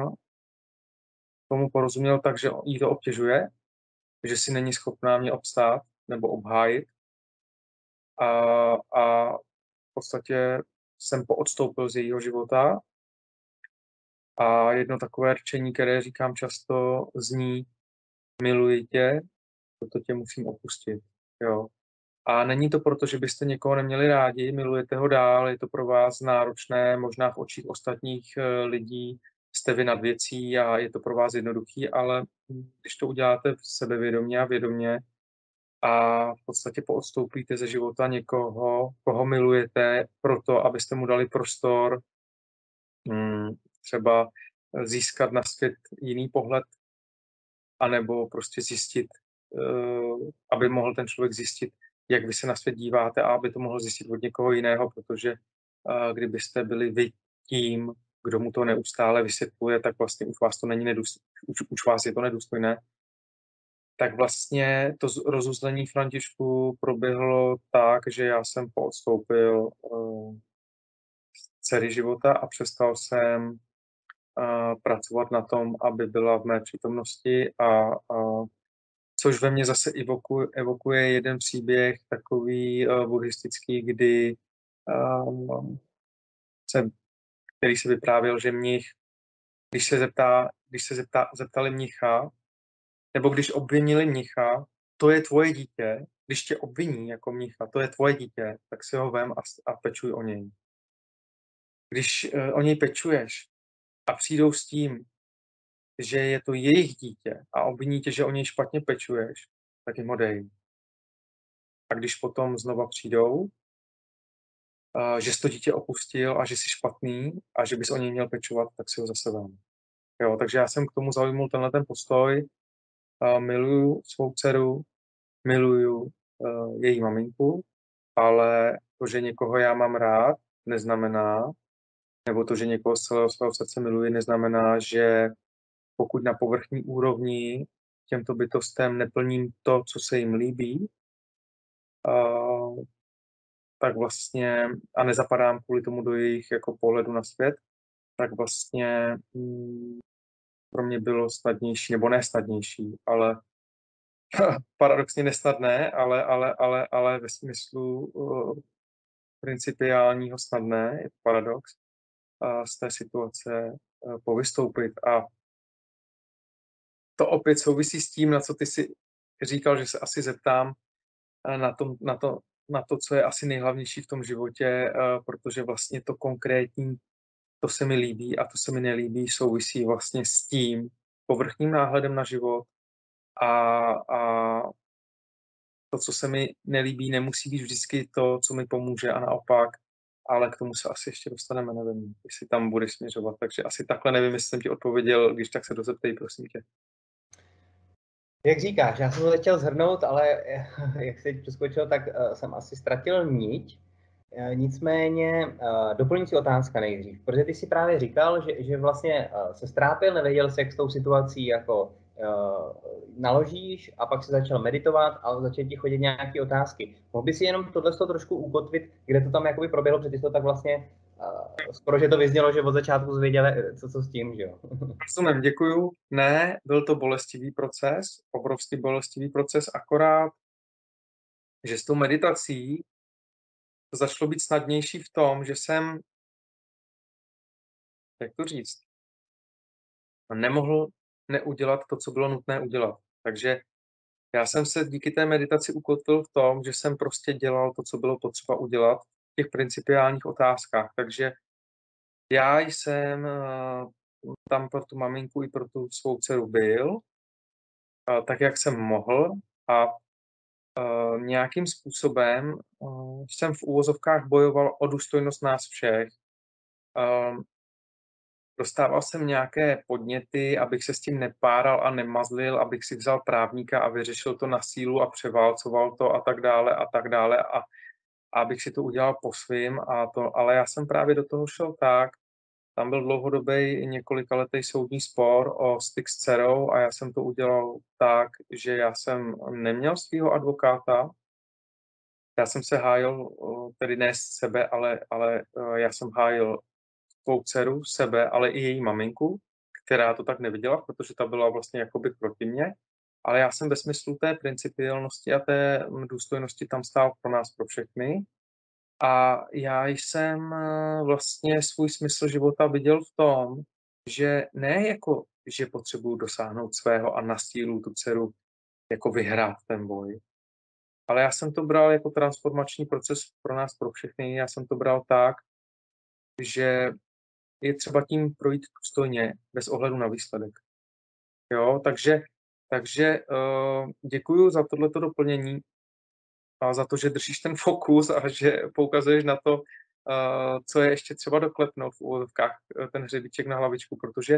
tomu porozuměl tak, že jí to obtěžuje, že si není schopná mě obstát nebo obhájit. A v podstatě jsem poodstoupil z jejího života. A jedno takové rčení, které říkám často, zní: miluji tě, proto tě musím opustit. Jo. A není to proto, že byste někoho neměli rádi, milujete ho dál, je to pro vás náročné, možná v očích ostatních lidí jste vy nad věcí a je to pro vás jednoduchý, ale když to uděláte sebevědomě a vědomě a v podstatě poodstoupíte ze života někoho, koho milujete, proto, abyste mu dali prostor, třeba získat na svět jiný pohled, anebo prostě zjistit, aby mohl ten člověk zjistit, jak vy se na svět díváte a aby to mohl zjistit od někoho jiného, protože kdybyste byli vy tím, kdo mu to neustále vysvětluje, tak vlastně už vás to není už vás je to nedůstojné. Tak vlastně to rozuzlení Františku proběhlo tak, že já jsem poodstoupil z dcery života a přestal jsem pracovat na tom, aby byla v mé přítomnosti a což ve mně zase evokuje jeden příběh takový buddhistický, který se vyprávěl, že mnich, když se zeptali mnicha, nebo když obvinili mnicha, to je tvoje dítě, když tě obviní jako mnicha, to je tvoje dítě, tak si ho vem a pečuj o něj. Když o něj pečuješ a přijdou s tím, že je to jejich dítě a obviní tě, že o něj špatně pečuješ, tak jim ho dej. A když potom znova přijdou, že jsi to dítě opustil a že jsi špatný a že bys o něj měl pečovat, tak si ho zase vem. Jo, takže já jsem k tomu zaujmul tenhle ten postoj. Miluju svou dceru, miluju její maminku, ale to, že někoho já mám rád, neznamená, nebo to, že někoho z celého svého srdce miluji, neznamená, že pokud na povrchní úrovni těmto bytostem neplním to, co se jim líbí, tak vlastně, a nezapadám kvůli tomu do jejich jako pohledu na svět, tak vlastně pro mě bylo snadnější, nebo ne snadnější, ale paradoxně nesnadné, ale ve smyslu principiálního snadné, je to paradox, z té situace povystoupit. A to opět souvisí s tím, na co ty si říkal, že se asi zeptám na to, co je asi nejhlavnější v tom životě, protože vlastně to konkrétní, to se mi líbí a to se mi nelíbí, souvisí vlastně s tím povrchním náhledem na život a to, co se mi nelíbí, nemusí být vždycky to, co mi pomůže a naopak, ale k tomu se asi ještě dostaneme, nevím, jestli tam budeš směřovat, takže asi takhle nevím, jestli jsem ti odpověděl, když tak se dozeptej, prosím tě. Jak říkáš, já jsem to chtěl shrnout, ale jak jsi teď přeskočil, tak jsem asi ztratil niť. Nicméně doplňující otázka nejdřív, protože ty si právě říkal, že vlastně se strápil, nevěděl jsi, jak s tou situací jako naložíš a pak si začal meditovat a začaly ti chodit nějaké otázky. Mohl by si jenom tohle trošku ukotvit, kde to tam jakoby proběhlo, protože to tak vlastně skoro, že to vyznělo, že od začátku zvěděli, co s tím, že jo? Rozumím, děkuju. Ne, byl to bolestivý proces, obrovský bolestivý proces, akorát, že s tou meditací to začalo být snadnější v tom, že jsem, jak to říct, nemohl neudělat to, co bylo nutné udělat. Takže já jsem se díky té meditaci ukotvil v tom, že jsem prostě dělal to, co bylo potřeba udělat v těch principiálních otázkách. Takže já jsem tam pro tu maminku i pro tu svou dceru byl, tak, jak jsem mohl a nějakým způsobem jsem v úvozovkách bojoval o důstojnost nás všech. Dostával jsem nějaké podněty, abych se s tím nepáral a nemazlil, abych si vzal právníka a vyřešil to na sílu a převálcoval to a tak dále a abych si to udělal po svým ale já jsem právě do toho šel tak, tam byl dlouhodobý několikaletý soudní spor o styk s dcerou a já jsem to udělal tak, že já jsem neměl svého advokáta, já jsem se hájil, tedy ne sebe, ale já jsem hájil svou dceru, sebe, ale i její maminku, která to tak neviděla, protože ta byla vlastně jakoby proti mně, ale já jsem ve smyslu té principiálnosti a té důstojnosti tam stál pro nás, pro všechny. A já jsem vlastně svůj smysl života viděl v tom, že ne jako, že potřebuju dosáhnout svého a na sílu tu dceru jako vyhrát ten boj, ale já jsem to bral jako transformační proces pro nás, pro všechny. Já jsem to bral tak, že je třeba tím projít důstojně, bez ohledu na výsledek. Jo, takže děkuju za tohleto doplnění a za to, že držíš ten fokus a že poukazuješ na to, co je ještě třeba doklepnout v uvozovkách, ten hřebíček na hlavičku, protože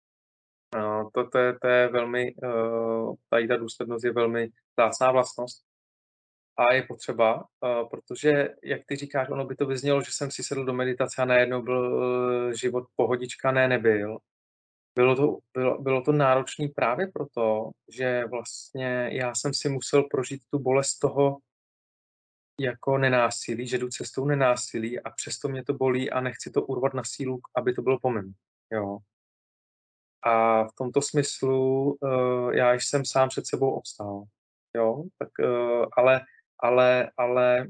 to je velmi, tady ta důslednost je velmi vzácná vlastnost a je potřeba, protože, jak ty říkáš, ono by to vyznělo, že jsem si sedl do meditace a najednou byl život pohodička, ne, nebyl. Bylo to náročné právě proto, že vlastně já jsem si musel prožít tu bolest toho jako nenásilí, že jdu cestou nenásilí a přesto mě to bolí a nechci to urvat na sílu, aby to bylo po mém. Jo. A v tomto smyslu já jsem sám před sebou obstál. Jo, tak, ale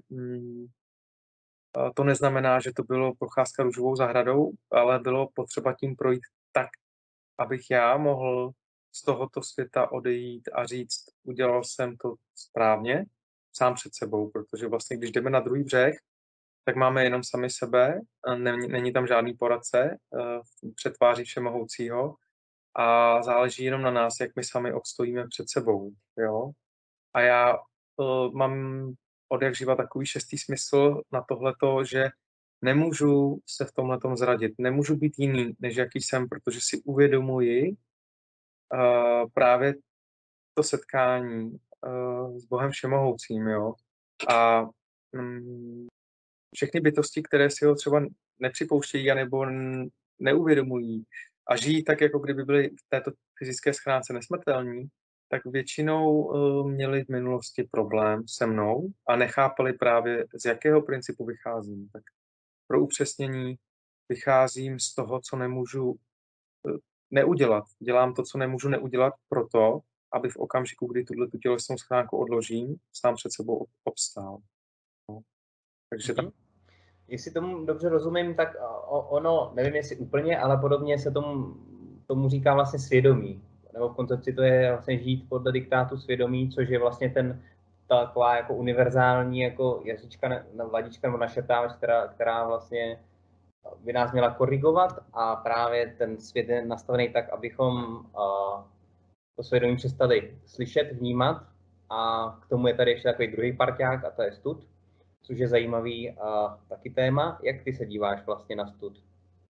to neznamená, že to bylo procházka růžovou zahradou, ale bylo potřeba tím projít tak, abych já mohl z tohoto světa odejít a říct, udělal jsem to správně, sám před sebou, protože vlastně, když jdeme na druhý břeh, tak máme jenom sami sebe, není tam žádný poradce před tváří všemohoucího a záleží jenom na nás, jak my sami obstojíme před sebou. Jo? A já mám od jak živa takový šestý smysl na tohleto, že nemůžu se v tomhletom zradit, nemůžu být jiný, než jaký jsem, protože si uvědomuji právě to setkání s Bohem všemohoucím, jo. A všechny bytosti, které si ho třeba nepřipouštějí anebo neuvědomují a žijí tak, jako kdyby byly v této fyzické schránce nesmrtelní, tak většinou měli v minulosti problém se mnou a nechápali právě, z jakého principu vycházím. Tak pro upřesnění vycházím z toho, co nemůžu neudělat. Dělám to, co nemůžu neudělat proto, aby v okamžiku, kdy tu tělesnou schránku odložím, sám před sebou obstál. No. Takže tak. Jestli tomu dobře rozumím, tak ono, nevím jestli úplně, ale podobně se tomu říká vlastně svědomí. Nebo v koncepci to je vlastně žít podle diktátu svědomí, což je vlastně taková jako univerzální jako jazyčka, vladička nebo našeptávač, která vlastně by nás měla korigovat a právě ten svět je nastavený tak, abychom to svědomí přestali slyšet, vnímat a k tomu je tady ještě takový druhý parťák a to je stud, což je zajímavý taky téma. Jak ty se díváš vlastně na stud?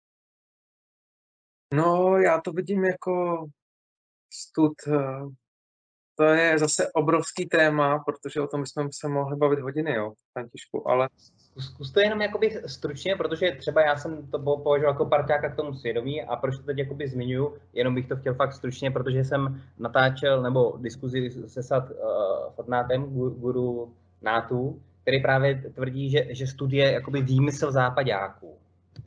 No, já to vidím jako stud. To je zase obrovský téma, protože o tom bychom se mohli bavit hodiny, jo, Františku, ale... Zkus to jenom jakoby stručně, protože třeba já jsem to považoval jako parťáka k tomu svědomí a proč to teď jakoby zmiňuji, jenom bych to chtěl fakt stručně, protože jsem natáčel nebo diskuzi se Satnátem, guru Nátu, který právě tvrdí, že studie jakoby výmysl západáků.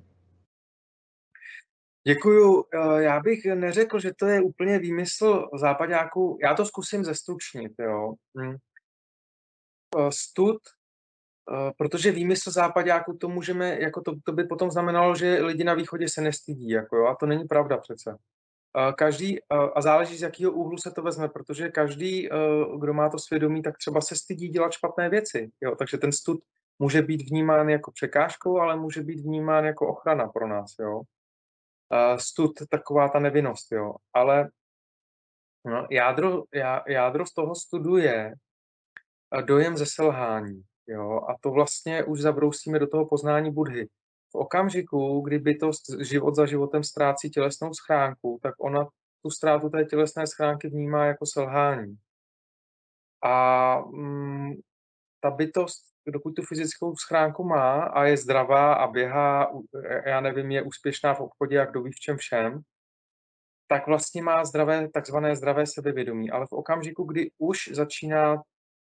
Děkuju. Já bych neřekl, že to je úplně výmysl západáků. Já to zkusím zestručnit, jo. Stud, protože výmysl západáků, to můžeme, jako to by potom znamenalo, že lidi na východě se nestydí, jako jo, a to není pravda přece. Každý, a záleží, z jakého úhlu se to vezme, protože každý, kdo má to svědomí, tak třeba se stydí dělat špatné věci, jo, takže ten stud může být vnímán jako překážkou, ale může být vnímán jako ochrana pro nás, jo. Stud, taková ta nevinnost, jo, ale no, jádro z toho studu je dojem ze selhání, jo, a to vlastně už zabrousíme do toho poznání Buddhy. V okamžiku, kdy bytost život za životem ztrácí tělesnou schránku, tak ona tu ztrátu té tělesné schránky vnímá jako selhání. A ta bytost, dokud tu fyzickou schránku má a je zdravá a běhá, já nevím, je úspěšná v obchodě a kdo ví v čem všem, tak vlastně má takzvané zdravé sebevědomí. Ale v okamžiku, kdy už začíná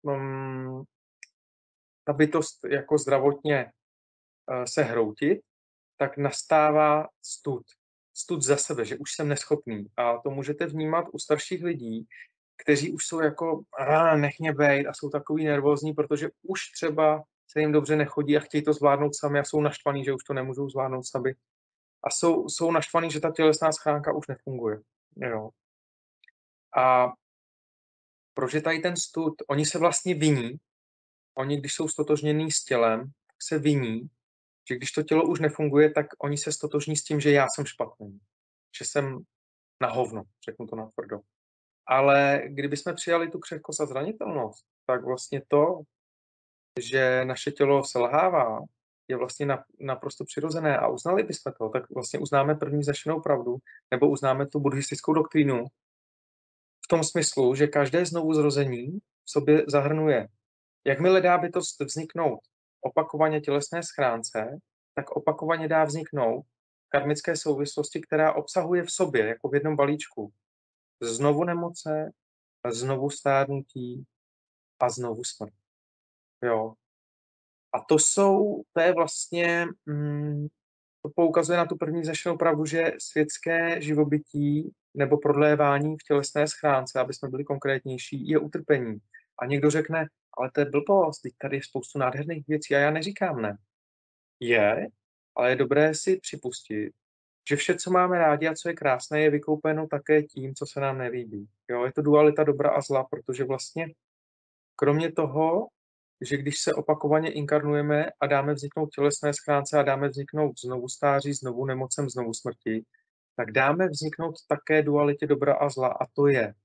ta bytost jako zdravotně se hroutit, tak nastává stud. Stud za sebe, že už jsem neschopný. A to můžete vnímat u starších lidí, kteří už jsou jako nech mě bejt a jsou takový nervózní, protože už třeba se jim dobře nechodí a chtějí to zvládnout sami a jsou naštvaní, že už to nemůžou zvládnout sami. A jsou naštvaní, že ta tělesná schránka už nefunguje. Jo. A proč je tady ten stud? Oni se vlastně viní. Oni, když jsou stotožnění s tělem, tak se viní že když to tělo už nefunguje, tak oni se stotožní s tím, že já jsem špatný, že jsem na hovno, řeknu to natvrdo. Ale kdybychom přijali tu křehkost a zranitelnost, tak vlastně to, že naše tělo selhává, je vlastně naprosto přirozené a uznali bychom to, tak vlastně uznáme první zašenou pravdu, nebo uznáme tu buddhistickou doktrínu v tom smyslu, že každé znovuzrození v sobě zahrnuje, jakmile dá bytost vzniknout opakovaně tělesné schránce, tak opakovaně dá vzniknout karmické souvislosti, která obsahuje v sobě, jako v jednom balíčku, znovu nemoce, znovu stárnutí a znovu smrt. Jo. A to je vlastně, to poukazuje na tu první zašenou pravdu, že světské živobytí nebo prodlévání v tělesné schránce, aby jsme byli konkrétnější, je utrpení. A někdo řekne, ale to je blbost, teď tady je spoustu nádherných věcí a já neříkám ne. Je, ale je dobré si připustit, že vše, co máme rádi a co je krásné, je vykoupeno také tím, co se nám nelíbí. Jo, je to dualita dobra a zla, protože vlastně kromě toho, že když se opakovaně inkarnujeme a dáme vzniknout tělesné schránce a dáme vzniknout znovu stáří, znovu nemocem, znovu smrti, tak dáme vzniknout také dualitě dobra a zla a to je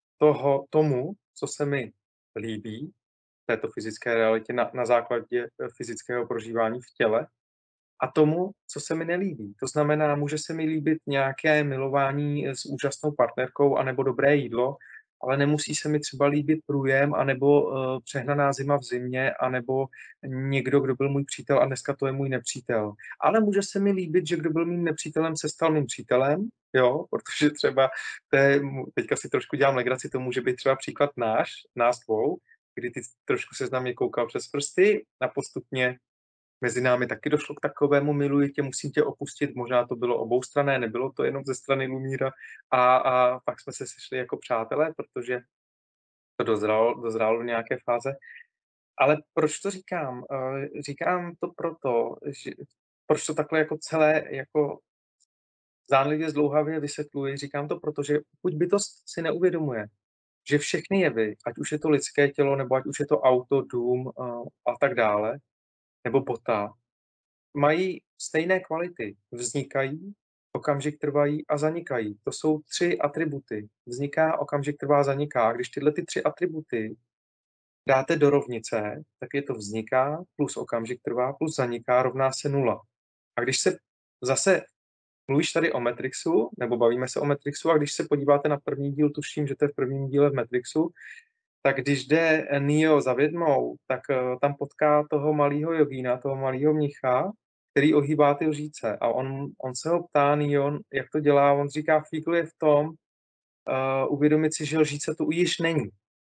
tomu, co se mi líbí v této fyzické realitě na základě fyzického prožívání v těle a tomu, co se mi nelíbí. To znamená, může se mi líbit nějaké milování s úžasnou partnerkou anebo dobré jídlo, ale nemusí se mi třeba líbit průjem anebo přehnaná zima v zimě anebo někdo, kdo byl můj přítel a dneska to je můj nepřítel. Ale může se mi líbit, že kdo byl mým nepřítelem, se stal mým přítelem, jo, protože třeba, teďka si trošku dělám legraci, to může být třeba příklad nás dvou, kdy ty trošku se na mě koukal přes prsty a postupně mezi námi taky došlo k takovému miluji tě, musím tě opustit, možná to bylo oboustranné, nebylo to jenom ze strany Lumíra a pak jsme se sešli jako přátelé, protože to dozrálo do nějaké fáze. Ale proč to říkám? Říkám to proto, že proč to takhle jako celé jako zdánlivě zdlouhavě vysvětluji, říkám to proto, že pokud bytost si neuvědomuje, že všechny jevy, ať už je to lidské tělo, nebo ať už je to auto, dům a tak dále, nebo bota, mají stejné kvality. Vznikají, okamžik trvají a zanikají. To jsou 3 atributy. Vzniká, okamžik trvá, zaniká. A když tyhle ty 3 atributy dáte do rovnice, tak je to vzniká plus okamžik trvá plus zaniká rovná se 0. A když se zase mluvíš tady o Matrixu, nebo bavíme se o Matrixu, a když se podíváte na první díl, tuším, že to je v prvním díle v Matrixu, tak když jde Neo za vědmou, tak tam potká toho malého jogína, toho malého mnicha, který ohýbá ty lžíce. A on se ho ptá, Neo, jak to dělá, on říká, fígl je v tom, uvědomit si, že lžíce tu již není.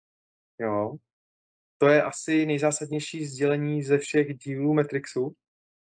Jo? To je asi nejzásadnější sdělení ze všech dílů Matrixu.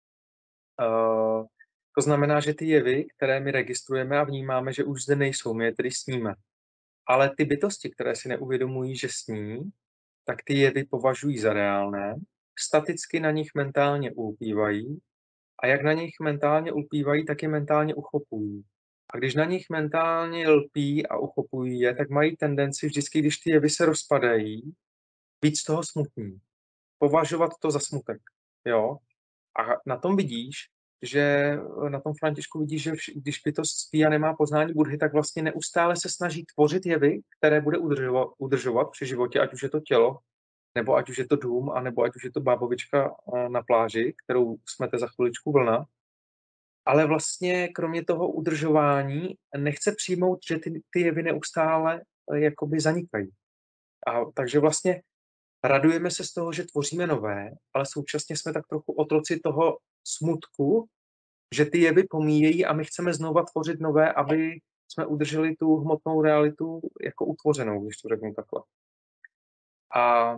To znamená, že ty jevy, které my registrujeme a vnímáme, že už zde nejsou, my je tedy sníme. Ale ty bytosti, které si neuvědomují, že sní, tak ty jevy považují za reálné, staticky na nich mentálně ulpívají a jak na nich mentálně ulpívají, tak je mentálně uchopují. A když na nich mentálně lpí a uchopují je, tak mají tendenci vždycky, když ty jevy se rozpadají, být z toho smutný. Považovat to za smutek. Jo? A na tom vidíš, že na tom Františku vidíš, že když bytost spí a nemá poznání Buddhy, tak vlastně neustále se snaží tvořit jevy, které bude udržovat při životě, ať už je to tělo, nebo ať už je to dům, anebo ať už je to bábovička na pláži, kterou smete za chviličku vlna. Ale vlastně kromě toho udržování nechce přijmout, že ty jevy neustále jakoby zanikají. A takže vlastně radujeme se z toho, že tvoříme nové, ale současně jsme tak trochu otroci toho smutku, že ty jevy pomíjejí a my chceme znova tvořit nové, aby jsme udrželi tu hmotnou realitu jako utvořenou, když to řeknu takhle. A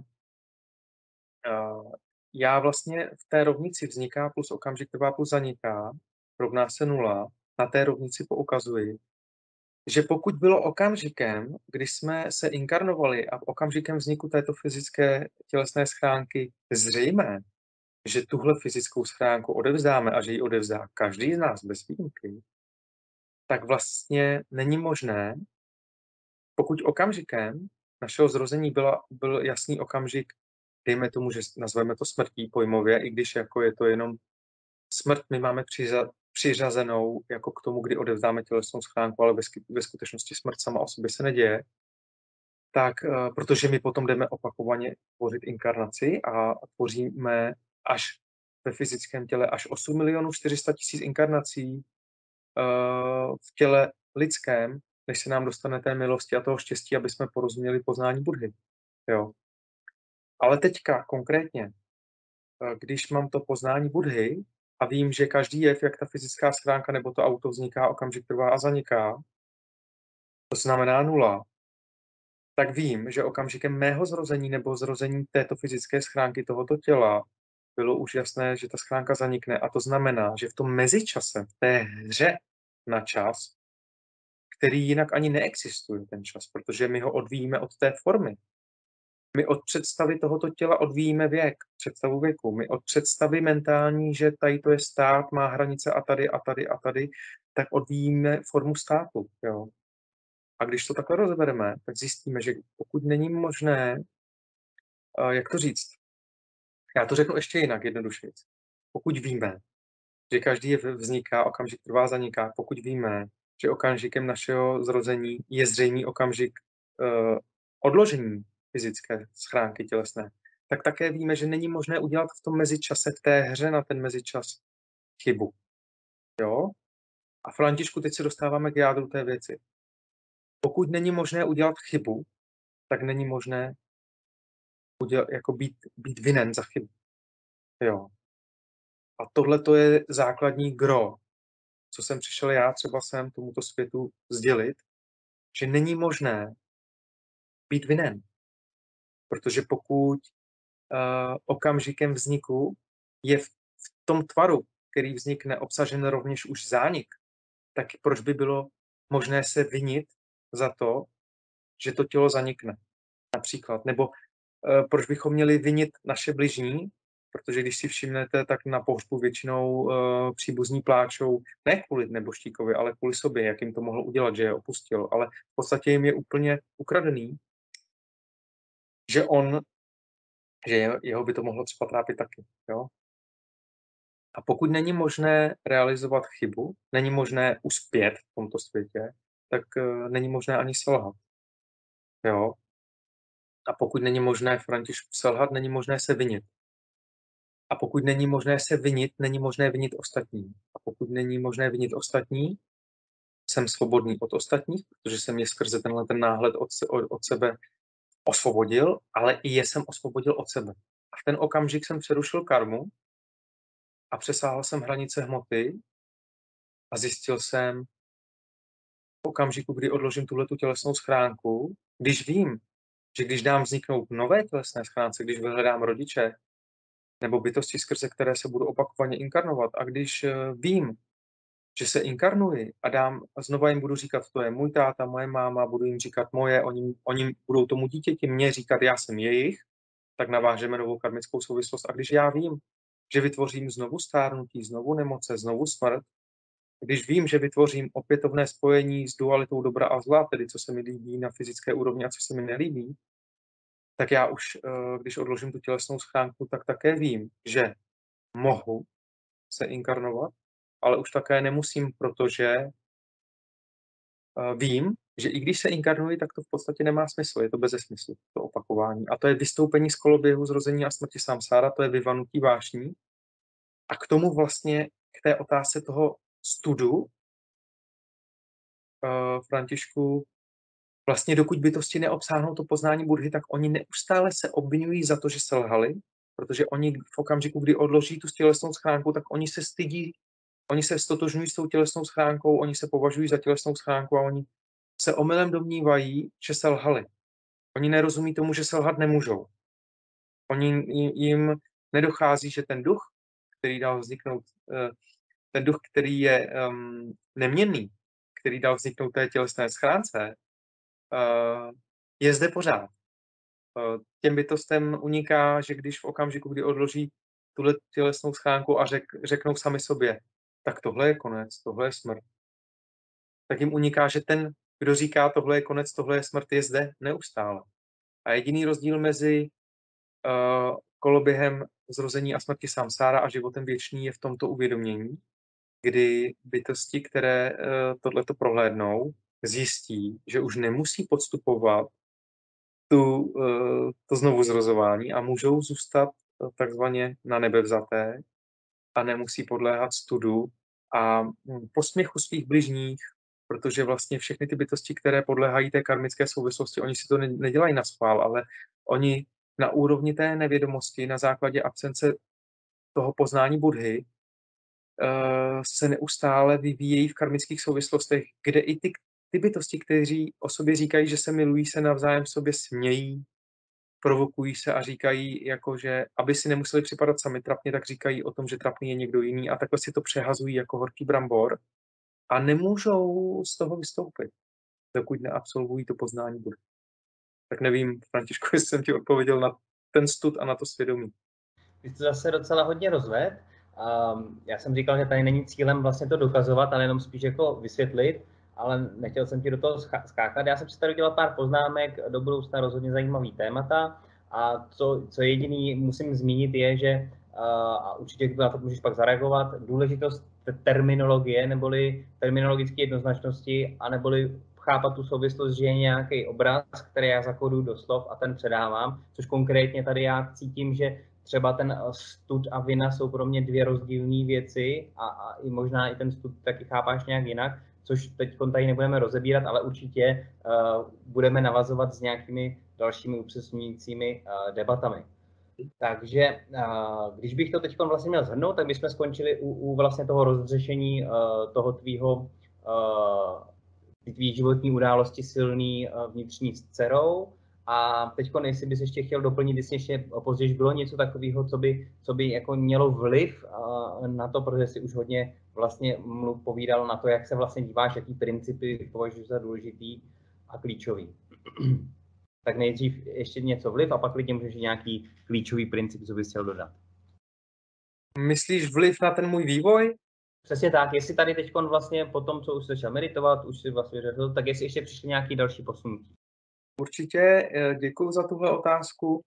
já vlastně v té rovnici vzniká plus okamžik trvá plus zaniká, rovná se 0, na té rovnici poukazuji, že pokud bylo okamžikem, když jsme se inkarnovali a okamžikem vzniku této fyzické tělesné schránky zřejmé, že tuhle fyzickou schránku odevzdáme a že ji odevzdá každý z nás bez výjimky, tak vlastně není možné, pokud okamžikem našeho zrození byl jasný okamžik, dejme tomu, že nazveme to smrtí pojmově, i když jako je to jenom smrt my máme přiřazenou jako k tomu, kdy odevzdáme tělesnou schránku, ale ve skutečnosti smrt sama o sobě se neděje, tak protože my potom jdeme opakovaně tvořit inkarnaci a tvoříme až ve fyzickém těle až 8 400 000 inkarnací v těle lidském, než se nám dostane té milosti a toho štěstí, aby jsme porozuměli poznání Buddhy. Jo. Ale teďka konkrétně, když mám to poznání Buddhy a vím, že každý jev, jak ta fyzická schránka nebo to auto vzniká, okamžik trvá a zaniká, to znamená nula, tak vím, že okamžikem mého zrození nebo zrození této fyzické schránky tohoto těla bylo už jasné, že ta schránka zanikne. A to znamená, že v tom mezičase, v té hře na čas, který jinak ani neexistuje, ten čas, protože my ho odvíjíme od té formy. My od představy tohoto těla odvíjíme věk, představu věku. My od představy mentální, že tady to je stát, má hranice a tady a tady a tady, tak odvíjíme formu státu. Jo. A když to takhle rozebereme, tak zjistíme, že pokud není možné, jak to říct, já to řeknu ještě jinak, jednodušeji. Pokud víme, že každý jev vzniká, okamžik trvá, zaniká, pokud víme, že okamžikem našeho zrození je zřejmý okamžik odložení fyzické schránky tělesné, tak také víme, že není možné udělat v tom mezičase, v té hře na ten mezičas chybu. Jo? A Františku, teď se dostáváme k jádru té věci. Pokud není možné udělat chybu, tak není možné jako být vinen za chybu. Jo. A tohle to je základní gro, co jsem přišel já třeba sem tomuto světu sdělit, že není možné být vinen. Protože pokud okamžikem vzniku je v tom tvaru, který vznikne, obsažen rovněž už zánik, tak proč by bylo možné se vinit za to, že to tělo zanikne? Například. Nebo proč bychom měli vinit naše bližní, protože když si všimnete, tak na pohřbu většinou příbuzní pláčou ne kvůli neboštíkovi, ale kvůli sobě, jak jim to mohl udělat, že je opustil, ale v podstatě jim je úplně ukradený, že jeho by to mohlo třeba trápit taky. Jo? A pokud není možné realizovat chybu, není možné uspět v tomto světě, tak není možné ani selhat. Jo? A pokud není možné, Františku, selhat, není možné se vinit. A pokud není možné se vinit, není možné vinit ostatní. A pokud není možné vinit ostatní, jsem svobodný od ostatních, protože jsem je skrze ten náhled od sebe osvobodil, ale i je jsem osvobodil od sebe. A v ten okamžik jsem přerušil karmu a přesáhl jsem hranice hmoty a zjistil jsem v okamžiku, kdy odložím tuhletu tělesnou schránku, když vím, že když dám vzniknout nové tělesné schránce, když vyhledám rodiče nebo bytosti, skrze které se budu opakovaně inkarnovat, a když vím, že se inkarnuji a znova jim budu říkat, to je můj táta, moje máma, budu jim říkat moje, oni budou tomu dítěti mě říkat, já jsem jejich, tak navážeme novou karmickou souvislost. A když já vím, že vytvořím znovu stárnutí, znovu nemoce, znovu smrt, když vím, že vytvořím opětovné spojení s dualitou dobra a zla, tedy co se mi líbí na fyzické úrovni a co se mi nelíbí, tak já už, když odložím tu tělesnou schránku, tak také vím, že mohu se inkarnovat, ale už také nemusím, protože vím, že i když se inkarnuji, tak to v podstatě nemá smysl, je to beze smyslu, to opakování. A to je vystoupení z koloběhu zrození a smrti samsára, to je vyvanutí vášní. A k tomu vlastně, k té otázce toho studu, Františku, vlastně dokud bytosti neobsáhnou to poznání Buddhy, tak oni neustále se obvinují za to, že selhali, protože oni v okamžiku, kdy odloží tu tělesnou schránku, tak oni se stydí, oni se stotožňují s tou tělesnou schránkou, oni se považují za tělesnou schránku a oni se omylem domnívají, že selhali. Oni nerozumí tomu, že selhat nemůžou. Jim nedochází, že ten duch, který dal vzniknout, ten duch, který je neměnný, který dal vzniknout té tělesné schránce, je zde pořád. Těm bytostem uniká, že když v okamžiku, kdy odloží tuhle tělesnou schránku a řeknou sami sobě, tak tohle je konec, tohle je smrt, tak jim uniká, že ten, kdo říká, tohle je konec, tohle je smrt, je zde neustále. A jediný rozdíl mezi koloběhem zrození a smrti samsára a životem věčný je v tomto uvědomění, kdy bytosti, které tohleto prohlédnou, zjistí, že už nemusí podstupovat to znovuzrozování a můžou zůstat takzvaně na nebe vzaté a nemusí podléhat studu a posměchu svých bližních, protože vlastně všechny ty bytosti, které podléhají té karmické souvislosti, oni si to nedělají na schvál, ale oni na úrovni té nevědomosti, na základě absence toho poznání Buddhy, se neustále vyvíjejí v karmických souvislostech, kde i ty bytosti, kteří o sobě říkají, že se milují, se navzájem sobě smějí, provokují se a říkají, jako že aby si nemuseli připadat sami trapně, tak říkají o tom, že trapný je někdo jiný a takhle si to přehazují jako horký brambor a nemůžou z toho vystoupit, dokud neabsolvují to poznání Buddhy. Tak nevím, Františku, jestli jsem ti odpověděl na ten stud a na to svědomí. Ty jsi zase docela hodně rozvedl. Já jsem říkal, že tady není cílem vlastně to dokazovat, ale jenom spíš jako vysvětlit, ale nechtěl jsem ti do toho skákat. Já jsem si tady udělal pár poznámek, do budoucna rozhodně zajímavý témata a co jediný musím zmínit je, že a určitě na to můžeš pak zareagovat, důležitost terminologie neboli terminologické jednoznačnosti a neboli chápat tu souvislost, že je nějaký obraz, který já zakoduju do slov a ten předávám, což konkrétně tady já cítím, že třeba ten stud a vina jsou pro mě dvě rozdílné věci a i možná i ten stud taky chápáš nějak jinak, což teď tady nebudeme rozebírat, ale určitě budeme navazovat s nějakými dalšími upřesňujícími debatami. Takže když bych to teď vlastně měl shrnout, tak bychom skončili u vlastně toho rozřešení toho tvý životní události silný vnitřní s dcerou. A teď, jestli bys ještě chtěl doplnit, jestli ještě později bylo něco takového, co by jako mělo vliv na to, protože jsi už hodně vlastně povídal na to, jak se vlastně díváš, jaký principy považuješ za důležitý a klíčový. Tak nejdřív ještě něco vliv a pak lidi můžeš nějaký klíčový princip, co bys chtěl dodat. Myslíš vliv na ten můj vývoj? Přesně tak, jestli tady teď vlastně po tom, co už jsi začal meditovat, už si vlastně řekl, tak jestli ještě přišly nějaký další posunutí. Určitě, děkuji za tuhle otázku.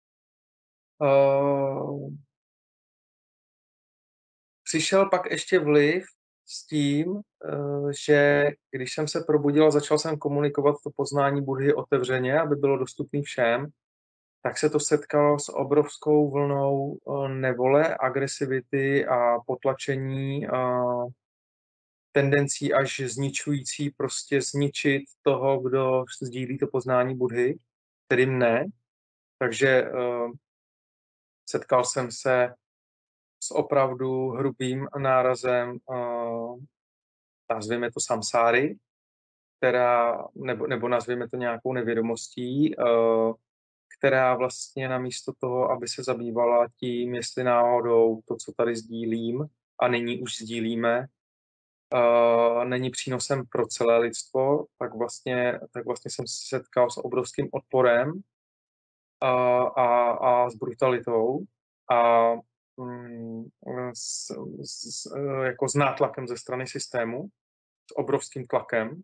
Přišel pak ještě vliv s tím, že když jsem se probudil a začal jsem komunikovat to poznání Buddhy otevřeně, aby bylo dostupné všem, tak se to setkalo s obrovskou vlnou nevole, agresivity a potlačení tendencí až zničující, prostě zničit toho, kdo sdílí to poznání Buddhy, tedy mne. Takže setkal jsem se s opravdu hrubým nárazem, nazvěme to samsáry, která, nebo nazvěme to nějakou nevědomostí, která vlastně namísto toho, aby se zabývala tím, jestli náhodou to, co tady sdílím a nyní už sdílíme, není přínosem pro celé lidstvo, tak vlastně jsem se setkal s obrovským odporem a s brutalitou a jako s nátlakem ze strany systému, s obrovským tlakem,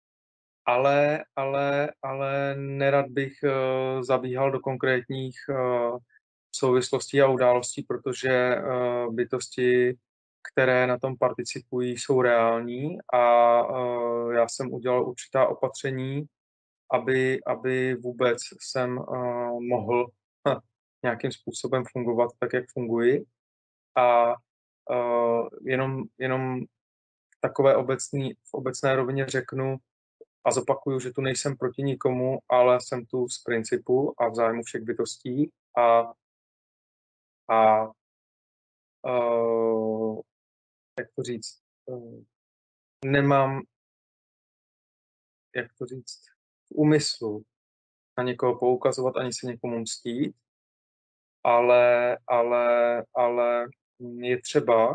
ale nerad bych zabíhal do konkrétních souvislostí a událostí, protože bytosti, které na tom participují, jsou reální a já jsem udělal určitá opatření, aby vůbec jsem mohl nějakým způsobem fungovat tak, jak funguji. A jenom v takové obecné rovině řeknu a zopakuju, že tu nejsem proti nikomu, ale jsem tu z principu a v zájmu všech bytostí a jak to říct, nemám, jak to říct, v úmyslu na někoho poukazovat ani se někomu mstít, ale je třeba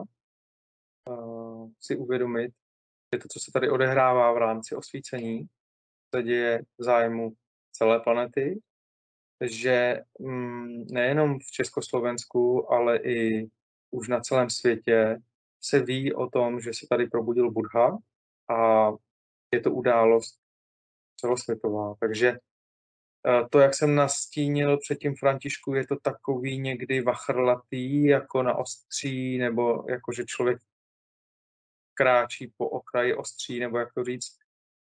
si uvědomit, že to, co se tady odehrává v rámci osvícení, se děje v zájmu celé planety, že nejenom v Československu, ale i už na celém světě se ví o tom, že se tady probudil Buddha a je to událost celosvětová. Takže To, jak jsem nastínil předtím Františku, je to takový někdy vachrlatý, jako na ostří, nebo jako, že člověk kráčí po okraji ostří, nebo jak to říct,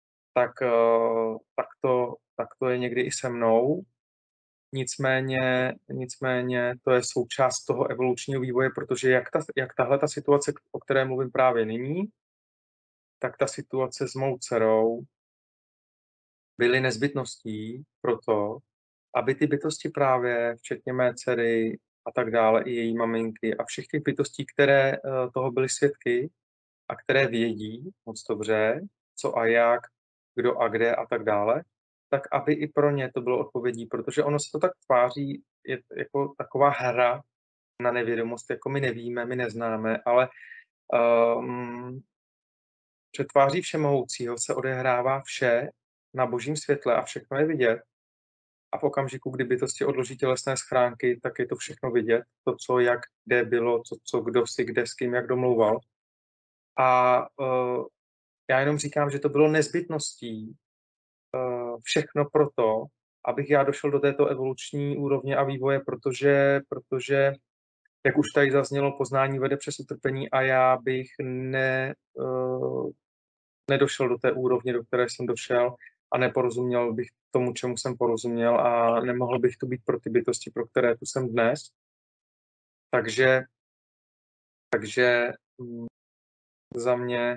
tak to je někdy i se mnou. Nicméně to je součást toho evolučního vývoje, protože jak tahle ta situace, o které mluvím právě nyní, tak ta situace s mou dcerou byly nezbytností pro to, aby ty bytosti právě, včetně mé dcery a tak dále, i její maminky a všech těch bytostí, které toho byly svědky a které vědí moc dobře, co a jak, kdo a kde a tak dále, tak aby i pro ně to bylo odpovědí, protože ono se to tak tváří, je jako taková hra na nevědomost, jako my nevíme, my neznáme, ale před tváří všemohoucího se odehrává vše na božím světle a všechno je vidět. A v okamžiku, kdy bytosti odloží tělesné schránky, tak je to všechno vidět. To, co, jak, kde bylo, co kdo si, kde, s kým, jak domlouval. A já jenom říkám, že to bylo nezbytností všechno proto, abych já došel do této evoluční úrovně a vývoje, protože jak už tady zaznělo, poznání vede přes utrpení a já bych nedošel do té úrovně, do které jsem došel a neporozuměl bych tomu, čemu jsem porozuměl a nemohl bych tu být pro ty bytosti, pro které tu jsem dnes. Takže za mě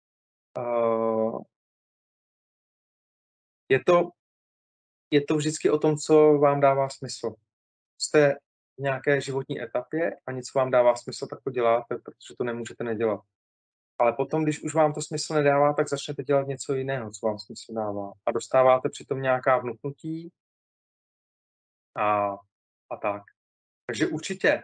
je to vždycky o tom, co vám dává smysl. Jste v nějaké životní etapě a něco vám dává smysl, tak to děláte, protože to nemůžete nedělat. Ale potom, když už vám to smysl nedává, tak začnete dělat něco jiného, co vám smysl dává. A dostáváte přitom nějaká vnuknutí a tak. Takže určitě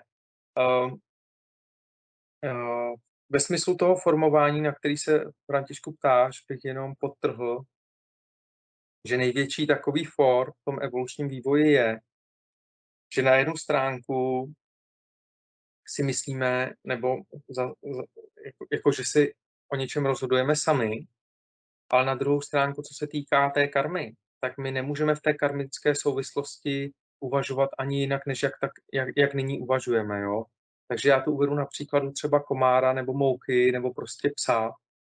ve smyslu toho formování, na který se Františku ptáš, bych jenom podtrhl, že největší takový for v tom evolučním vývoji je, že na jednu stránku si myslíme, nebo jako že si o něčem rozhodujeme sami, ale na druhou stránku, co se týká té karmy, tak my nemůžeme v té karmické souvislosti uvažovat ani jinak, než jak nyní uvažujeme. Jo? Takže já to uvedu na příkladu třeba komára nebo mouchy nebo prostě psa.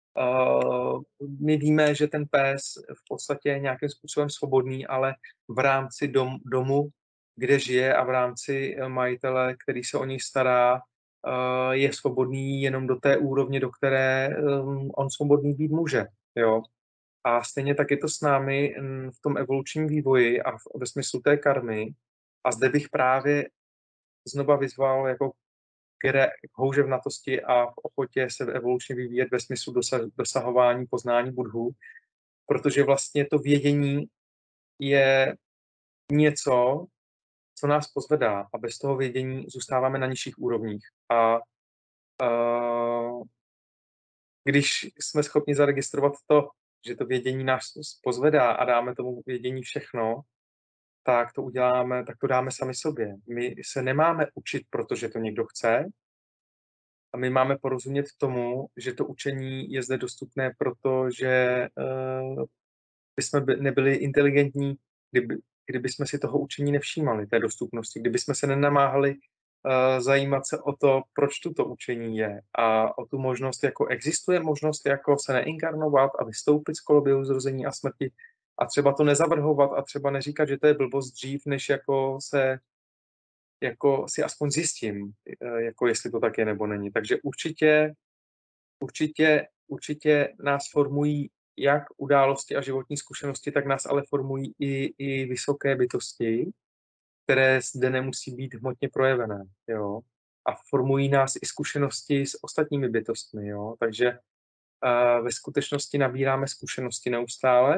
My víme, že ten pes v podstatě je nějakým způsobem svobodný, ale v rámci domu, kde žije a v rámci majitele, který se o něj stará, je svobodný jenom do té úrovně, do které on svobodný být může. Jo? A stejně tak je to s námi v tom evolučním vývoji a ve smyslu té karmy. A zde bych právě znova vyzval jako k houževnatosti a v ochotě se evolučně vyvíjet ve smyslu dosahování poznání Budhu, protože vlastně to vědění je něco, co nás pozvedá a bez toho vědění zůstáváme na nižších úrovních. A když jsme schopni zaregistrovat to, že to vědění nás pozvedá a dáme tomu vědění všechno, tak to dáme sami sobě. My se nemáme učit, protože to někdo chce, a my máme porozumět tomu, že to učení je zde dostupné, protože bychom nebyli inteligentní, kdyby jsme si toho učení nevšímali, té dostupnosti, kdyby jsme se nenamáhali zajímat se o to, proč to učení je a o tu možnost, jako existuje možnost jako se neinkarnovat a vystoupit z koloběhu zrození a smrti a třeba to nezavrhovat a třeba neříkat, že to je blbost dřív, než jako si aspoň zjistím, jako jestli to tak je nebo není. Takže určitě nás formují jak události a životní zkušenosti, tak nás ale formují i vysoké bytosti, které zde nemusí být hmotně projevené. Jo? A formují nás i zkušenosti s ostatními bytostmi. Jo? Takže ve skutečnosti nabíráme zkušenosti neustále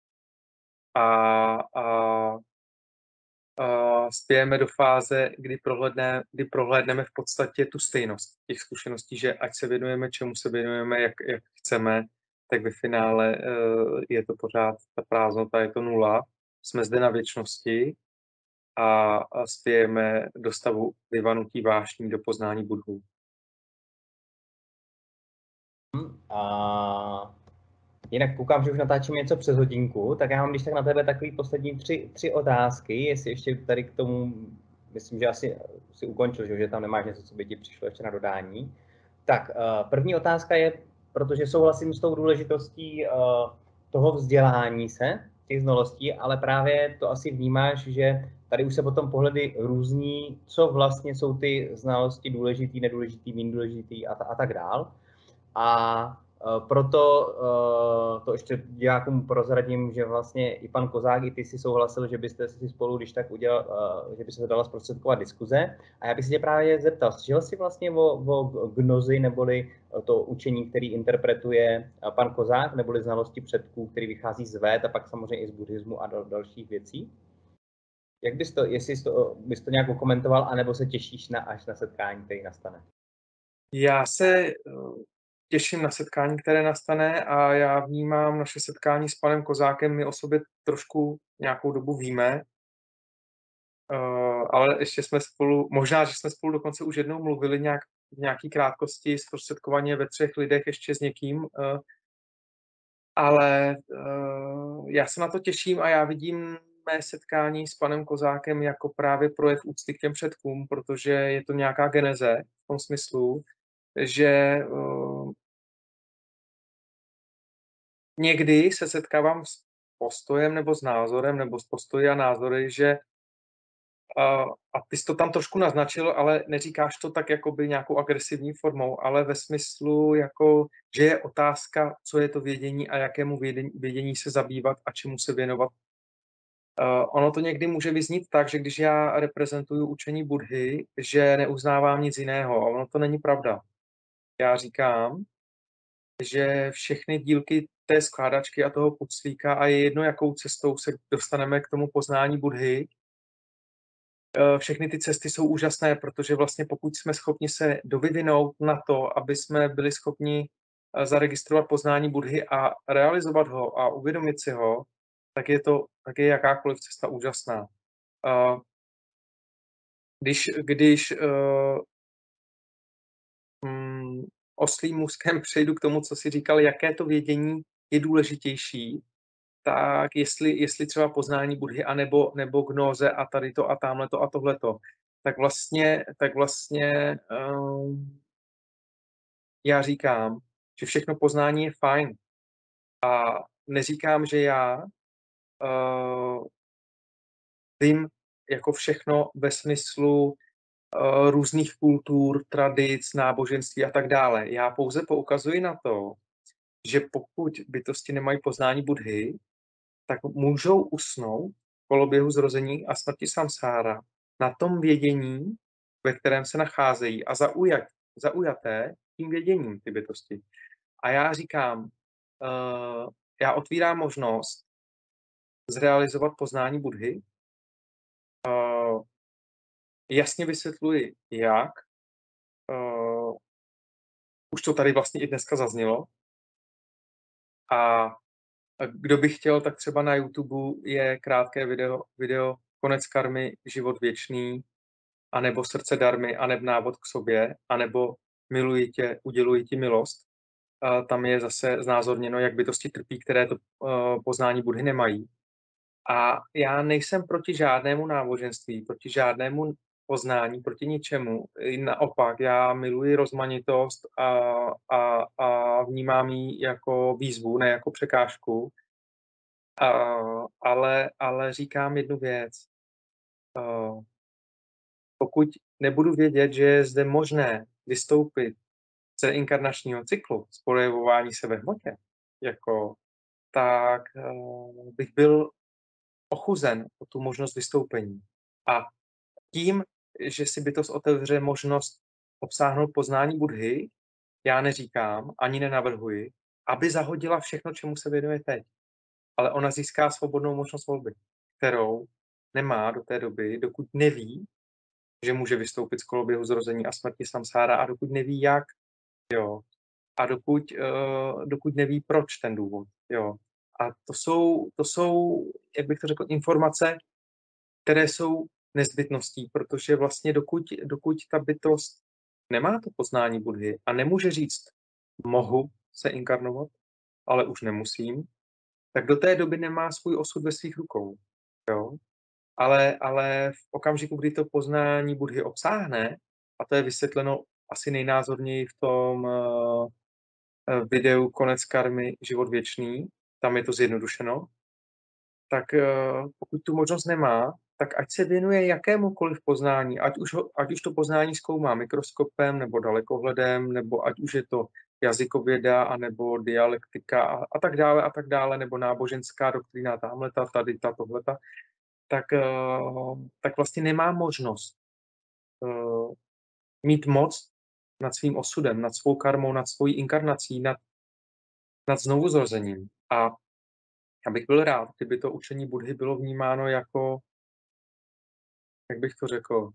a spějeme do fáze, kdy prohlédneme v podstatě tu stejnost těch zkušeností, že ať se věnujeme, čemu se věnujeme, jak chceme, tak ve finále je to pořád ta prázdnota, je to nula. Jsme zde na věčnosti a spějeme do stavu vyvanutí vášní do poznání Budhu. A Jinak koukám, že už natáčíme něco přes hodinku, tak já mám když tak na tebe takový poslední tři otázky, jestli ještě tady k tomu, myslím, že asi si ukončil, že tam nemáš něco, co by ti přišlo ještě na dodání. Tak první otázka je, protože souhlasím s tou důležitostí toho vzdělání se, těch znalostí, ale právě to asi vnímáš, že tady už se potom pohledy různí, co vlastně jsou ty znalosti důležitý, nedůležitý, méně důležitý a tak dál. A proto to ještě divákům prozradím, že vlastně i pan Kozák, i ty si souhlasil, že byste si spolu, když tak udělal, že by se dala zprostředkovat diskuze. A já bych se tě právě zeptal, slyšel jsi vlastně o gnozi, neboli to učení, který interpretuje pan Kozák, neboli znalosti předků, který vychází z Véd a pak samozřejmě i z buddhismu a dalších věcí? Jak bys to, jestli bys to nějak komentoval, anebo se těšíš až na setkání, který nastane? Já se těším na setkání, které nastane, a já vnímám naše setkání s panem Kozákem, my o sobě trošku nějakou dobu víme, ale ještě jsme spolu, možná, že jsme spolu dokonce už jednou mluvili v nějaký krátkosti, zprostředkovaně ve 3 lidech ještě s někým, ale já se na to těším a já vidím mé setkání s panem Kozákem jako právě projev úcty k těm předkům, protože je to nějaká geneze v tom smyslu, že někdy se setkávám s postojem nebo s názorem, nebo s postoji a názory, že a ty jsi to tam trošku naznačil, ale neříkáš to tak jakoby nějakou agresivní formou, ale ve smyslu jako, že je otázka, co je to vědění a jakému vědění se zabývat a čemu se věnovat. Ono to někdy může vyznít tak, že když já reprezentuju učení Buddhy, že neuznávám nic jiného, a ono to není pravda. Já říkám, že všechny dílky té skládačky a toho puclíka, a je jedno, jakou cestou se dostaneme k tomu poznání Buddhy, všechny ty cesty jsou úžasné, protože vlastně pokud jsme schopni se dovyvinout na to, aby jsme byli schopni zaregistrovat poznání Buddhy a realizovat ho a uvědomit si ho, tak je jakákoliv cesta úžasná. Když oslím můstkem přejdu k tomu, co jsi říkal, jaké to vědění je důležitější, tak jestli třeba poznání Buddhy, nebo gnóze a tady to a támhleto a tohleto, tak vlastně já říkám, že všechno poznání je fajn. A neříkám, že já vím jako všechno ve smyslu různých kultur, tradic, náboženství a tak dále. Já pouze poukazuji na to, že pokud bytosti nemají poznání Buddhy, tak můžou usnout v koloběhu zrození a smrti samsára na tom vědění, ve kterém se nacházejí, a zaujaté tím věděním ty bytosti. A já říkám, já otvírám možnost zrealizovat poznání Buddhy, jasně vysvětluji, jak, už to tady vlastně i dneska zaznělo, a kdo by chtěl, tak třeba na YouTube je krátké video Konec karmy, život věčný, anebo Srdce darmy, anebo Návod k sobě, anebo Miluji tě, uděluji ti milost. Tam je zase znázorněno, jak bytosti trpí, které to poznání Buddhy nemají. A já nejsem proti žádnému náboženství, proti žádnému poznání, proti ničemu. Naopak, já miluji rozmanitost a vnímám ji jako výzvu, ne jako překážku. Ale říkám jednu věc. Pokud nebudu vědět, že je zde možné vystoupit z inkarnačního cyklu, z projevování se ve hmotě, tak bych byl ochuzen o tu možnost vystoupení. A tím, že si bytost otevře možnost obsáhnout poznání Buddhy, já neříkám, ani nenavrhuji, aby zahodila všechno, čemu se věnuje teď. Ale ona získá svobodnou možnost volby, kterou nemá do té doby, dokud neví, že může vystoupit z koloběhu zrození a smrti samsára, a dokud neví jak, jo. A dokud neví proč ten důvod, jo. A to jsou, jak bych to řekl, informace, které jsou nezbytností, protože vlastně dokud ta bytost nemá to poznání Buddhy a nemůže říct, mohu se inkarnovat, ale už nemusím, tak do té doby nemá svůj osud ve svých rukou. Jo? Ale v okamžiku, kdy to poznání Buddhy obsáhne, a to je vysvětleno asi nejnázorněji v tom videu Konec karmy, život věčný, tam je to zjednodušeno, tak pokud tu možnost nemá, tak ať se věnuje jakémukoliv poznání, ať už to poznání zkoumá mikroskopem nebo dalekohledem, nebo ať už je to jazykověda, anebo dialektika a tak dále, nebo náboženská doktrína, tamhleta, tady, tohleta, tak vlastně nemá možnost mít moc nad svým osudem, nad svou karmou, nad svojí inkarnací, nad znovuzrozením. A já bych byl rád, kdyby to učení Buddhy bylo vnímáno jako, jak bych to řekl,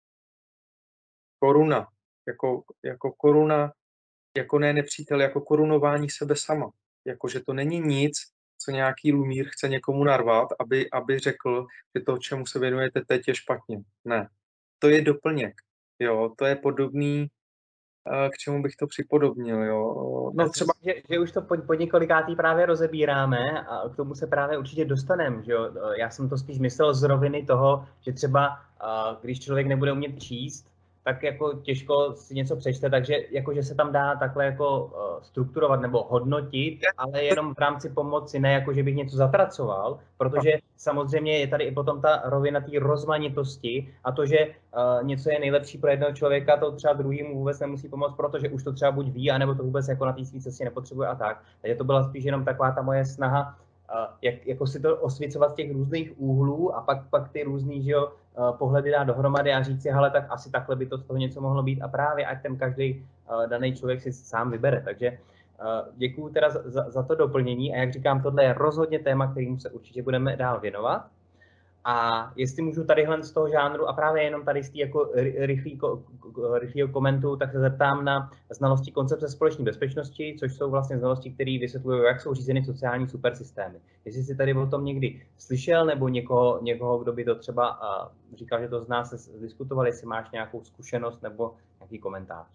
koruna. Jako koruna, jako ne nepřítel, jako korunování sebe sama. Jako, že to není nic, co nějaký lumír chce někomu narvat, aby řekl, že to, čemu se věnujete teď, je špatně. Ne. To je doplněk. Jo, to je podobný, k čemu bych to připodobnil, jo. No třeba... Že už to po několikátý právě rozebíráme a k tomu se právě určitě dostaneme, že jo. Já jsem to spíš myslel z roviny toho, že třeba když člověk nebude umět číst, tak jako těžko si něco přečte, takže jako, že se tam dá takhle jako strukturovat nebo hodnotit, ale jenom v rámci pomoci, ne jako, že bych něco zatracoval, protože samozřejmě je tady i potom ta rovina té rozmanitosti a to, že něco je nejlepší pro jednoho člověka, to třeba druhýmu vůbec nemusí pomoct, protože už to třeba buď ví, anebo to vůbec jako na té své cestě nepotřebuje a tak. Takže to byla spíš jenom taková ta moje snaha, jak jako si to osvěcovat z těch různých úhlů a pak ty různý, že jo, pohledy dát dohromady a říct si, hele, tak asi takhle by to z toho něco mohlo být a právě ať ten každý daný člověk si sám vybere. Takže děkuju teda za to doplnění a jak říkám, tohle je rozhodně téma, kterému se určitě budeme dál věnovat. A jestli můžu tadyhle z toho žánru a právě jenom tady z té jako rychlého komentu, tak se zeptám na znalosti koncepce společné bezpečnosti, což jsou vlastně znalosti, které vysvětlují, jak jsou řízeny sociální supersystémy. Jestli jsi tady o tom někdy slyšel, nebo někoho, kdo by to třeba říkal, že to z nás se diskutoval, jestli máš nějakou zkušenost nebo nějaký komentář.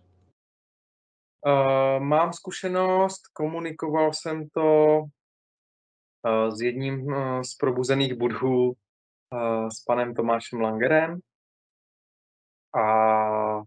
Mám zkušenost, komunikoval jsem to s jedním z probuzených budhů, s panem Tomášem Langerem a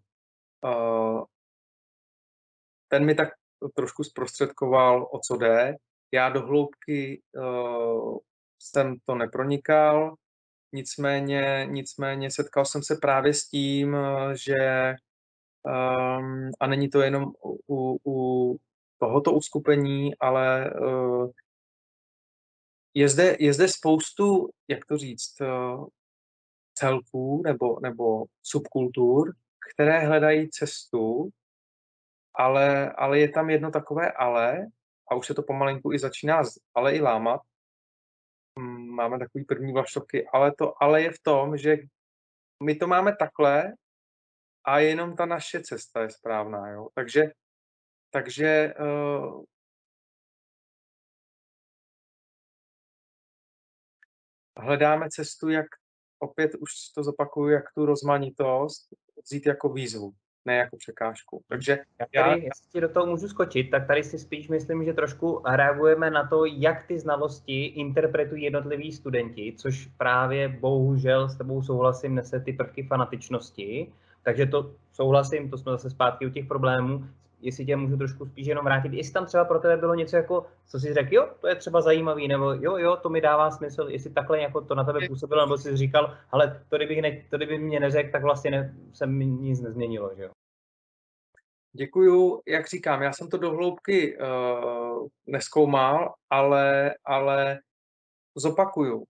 ten mi tak trošku zprostředkoval, o co jde. Já do hloubky jsem to nepronikal, nicméně setkal jsem se právě s tím, že a není to jenom u tohoto uskupení, ale je zde spoustu, jak to říct, celků nebo subkultur, které hledají cestu, ale je tam jedno takové ale, a už se to pomalinku i začíná ale i lámat. Máme takový první vlaštovky, ale je v tom, že my to máme takhle a jenom ta naše cesta je správná, jo. Takže hledáme cestu, jak opět už to zopakuju, jak tu rozmanitost vzít jako výzvu, ne jako překážku. Takže jestli do toho můžu skočit, tak tady si spíš myslím, že trošku reagujeme na to, jak ty znalosti interpretují jednotliví studenti, což právě bohužel s tebou souhlasím, nese ty prvky fanatičnosti. Takže to souhlasím, to jsme zase zpátky u těch problémů. Jestli tě můžu trošku spíš jenom vrátit, jestli tam třeba pro tebe bylo něco jako, co jsi řekl, jo, to je třeba zajímavý, nebo jo, to mi dává smysl, jestli takhle jako to na tebe působilo, nebo jsi říkal, ale to kdyby mě neřekl, tak vlastně se mi nic nezměnilo, že jo. Děkuju, jak říkám, já jsem to do hloubky nezkoumal, ale zopakuju.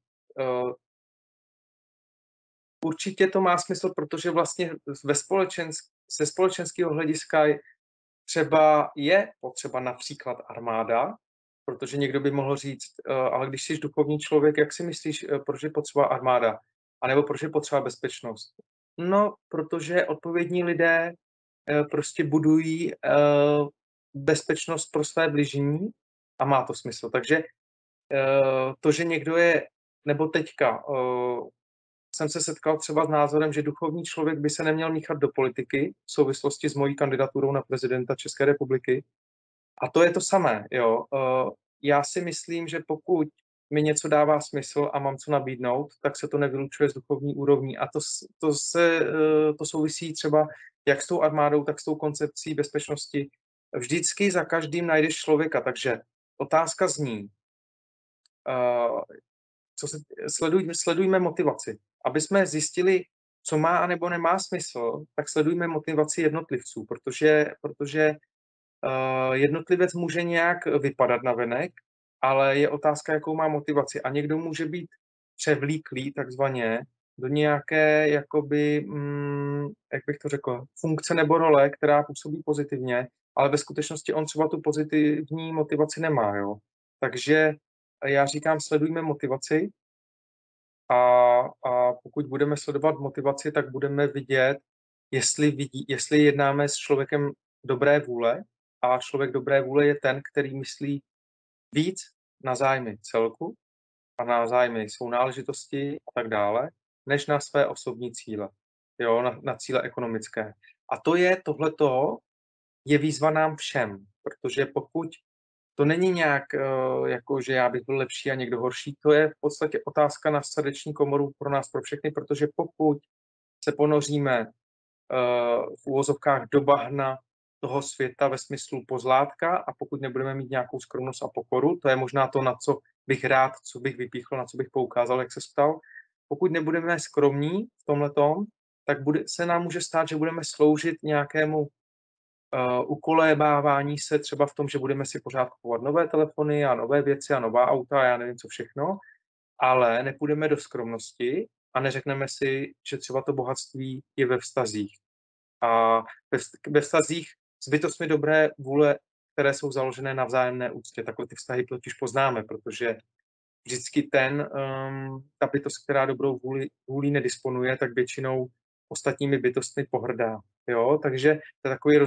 Určitě to má smysl, protože vlastně ze společenského hlediska třeba je potřeba například armáda, protože někdo by mohl říct, ale když jsi duchovní člověk, jak si myslíš, proč je potřeba armáda? A nebo proč je potřeba bezpečnost? No, protože odpovědní lidé prostě budují bezpečnost pro své bližní a má to smysl. Takže to, že někdo je, nebo teďka jsem se setkal třeba s názorem, že duchovní člověk by se neměl míchat do politiky v souvislosti s mojí kandidaturou na prezidenta České republiky. A to je to samé, jo. já si myslím, že pokud mi něco dává smysl a mám co nabídnout, tak se to nevylučuje z duchovní úrovní. A to souvisí třeba jak s tou armádou, tak s tou koncepcí bezpečnosti. Vždycky za každým najdeš člověka, takže otázka zní, sledujme motivaci. Aby jsme zjistili, co má a nebo nemá smysl, tak sledujme motivaci jednotlivců, protože jednotlivec může nějak vypadat navenek, ale je otázka, jakou má motivaci. A někdo může být převlíklý takzvaně do nějaké, jakoby, jak bych to řekl, funkce nebo role, která působí pozitivně, ale ve skutečnosti on třeba tu pozitivní motivaci nemá. Jo? Takže já říkám, sledujme motivaci a pokud budeme sledovat motivaci, tak budeme vidět, jestli jednáme s člověkem dobré vůle, a člověk dobré vůle je ten, který myslí víc na zájmy celku a na zájmy sounáležitosti a tak dále, než na své osobní cíle, jo, na cíle ekonomické. A tohleto je výzva nám všem, protože pokud to není nějak jako, že já bych byl lepší a někdo horší, to je v podstatě otázka na srdeční komoru pro nás, pro všechny, protože pokud se ponoříme v úvozovkách do bahna toho světa ve smyslu pozlátka a pokud nebudeme mít nějakou skromnost a pokoru, to je možná to, na co bych rád, co bych vypíchl, na co bych poukázal, jak se ptal. Pokud nebudeme skromní v tomhletom, tak se nám může stát, že budeme sloužit nějakému ukolébávání se třeba v tom, že budeme si pořád kupovat nové telefony a nové věci a nová auta a já nevím co všechno, ale nepůjdeme do skromnosti a neřekneme si, že třeba to bohatství je ve vztazích. A ve vztazích s bytostmi dobré vůle, které jsou založené na vzájemné úctě. Takhle ty vztahy totiž poznáme, protože vždycky ta bytost, která dobrou vůlí nedisponuje, tak většinou ostatními bytostmi pohrdá. Jo? Takže to je takový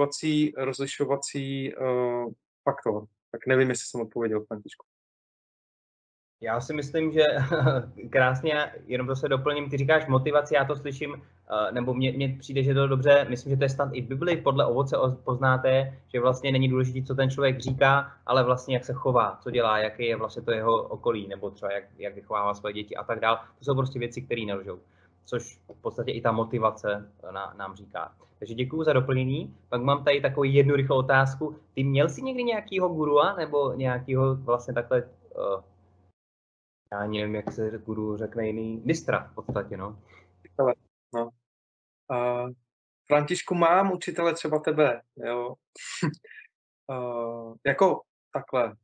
rozlišovací faktor. Tak nevím, jestli jsem odpověděl, Františku. Já si myslím, že krásně, jenom to se doplním, ty říkáš motivaci, já to slyším, nebo mně přijde, že to dobře, myslím, že to je snad i v Bibli, podle ovoce poznáte, že vlastně není důležité, co ten člověk říká, ale vlastně jak se chová, co dělá, jaký je vlastně to jeho okolí, nebo třeba jak vychovává své děti a tak dále. To jsou prostě věci, které nelžou, což v podstatě i ta motivace nám říká. Takže děkuju za doplnění. Pak mám tady takovou jednu rychlou otázku. Ty měl jsi někdy nějakýho gurua, nebo nějakýho vlastně takhle já ani nevím, jak se guru řekne jiný, mistra v podstatě, no. No. Františku, mám učitele třeba tebe, jo. Jako takhle.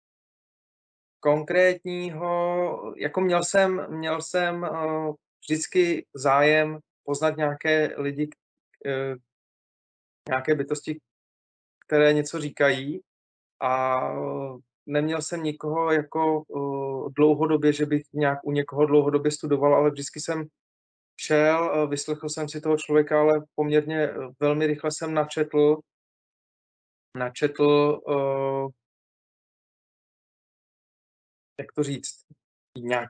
Konkrétního, jako měl jsem vždycky zájem poznat nějaké lidi, nějaké bytosti, které něco říkají a neměl jsem nikoho jako dlouhodobě, že bych nějak u někoho dlouhodobě studoval, ale vždycky jsem šel, vyslechl jsem si toho člověka, ale poměrně velmi rychle jsem načetl jak to říct, nějak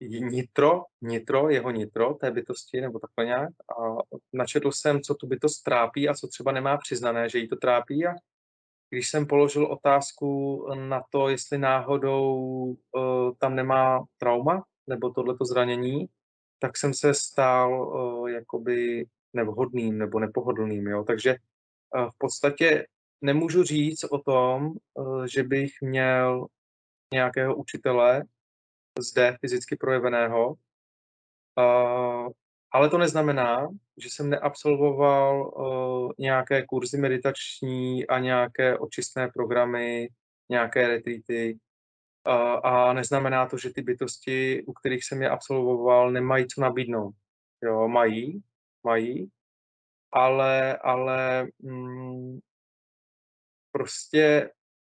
jeho nitro té bytosti, nebo takhle nějak. A načetl jsem, co tu bytost trápí a co třeba nemá přiznané, že jí to trápí. A když jsem položil otázku na to, jestli náhodou tam nemá trauma nebo tohleto zranění, tak jsem se stal jakoby nevhodným nebo nepohodlným. Jo? Takže v podstatě nemůžu říct o tom, že bych měl nějakého učitele zde fyzicky projeveného, ale to neznamená, že jsem neabsolvoval nějaké kurzy meditační a nějaké očistné programy, nějaké retreaty. A neznamená to, že ty bytosti, u kterých jsem je absolvoval, nemají co nabídnout. Jo, mají, ale prostě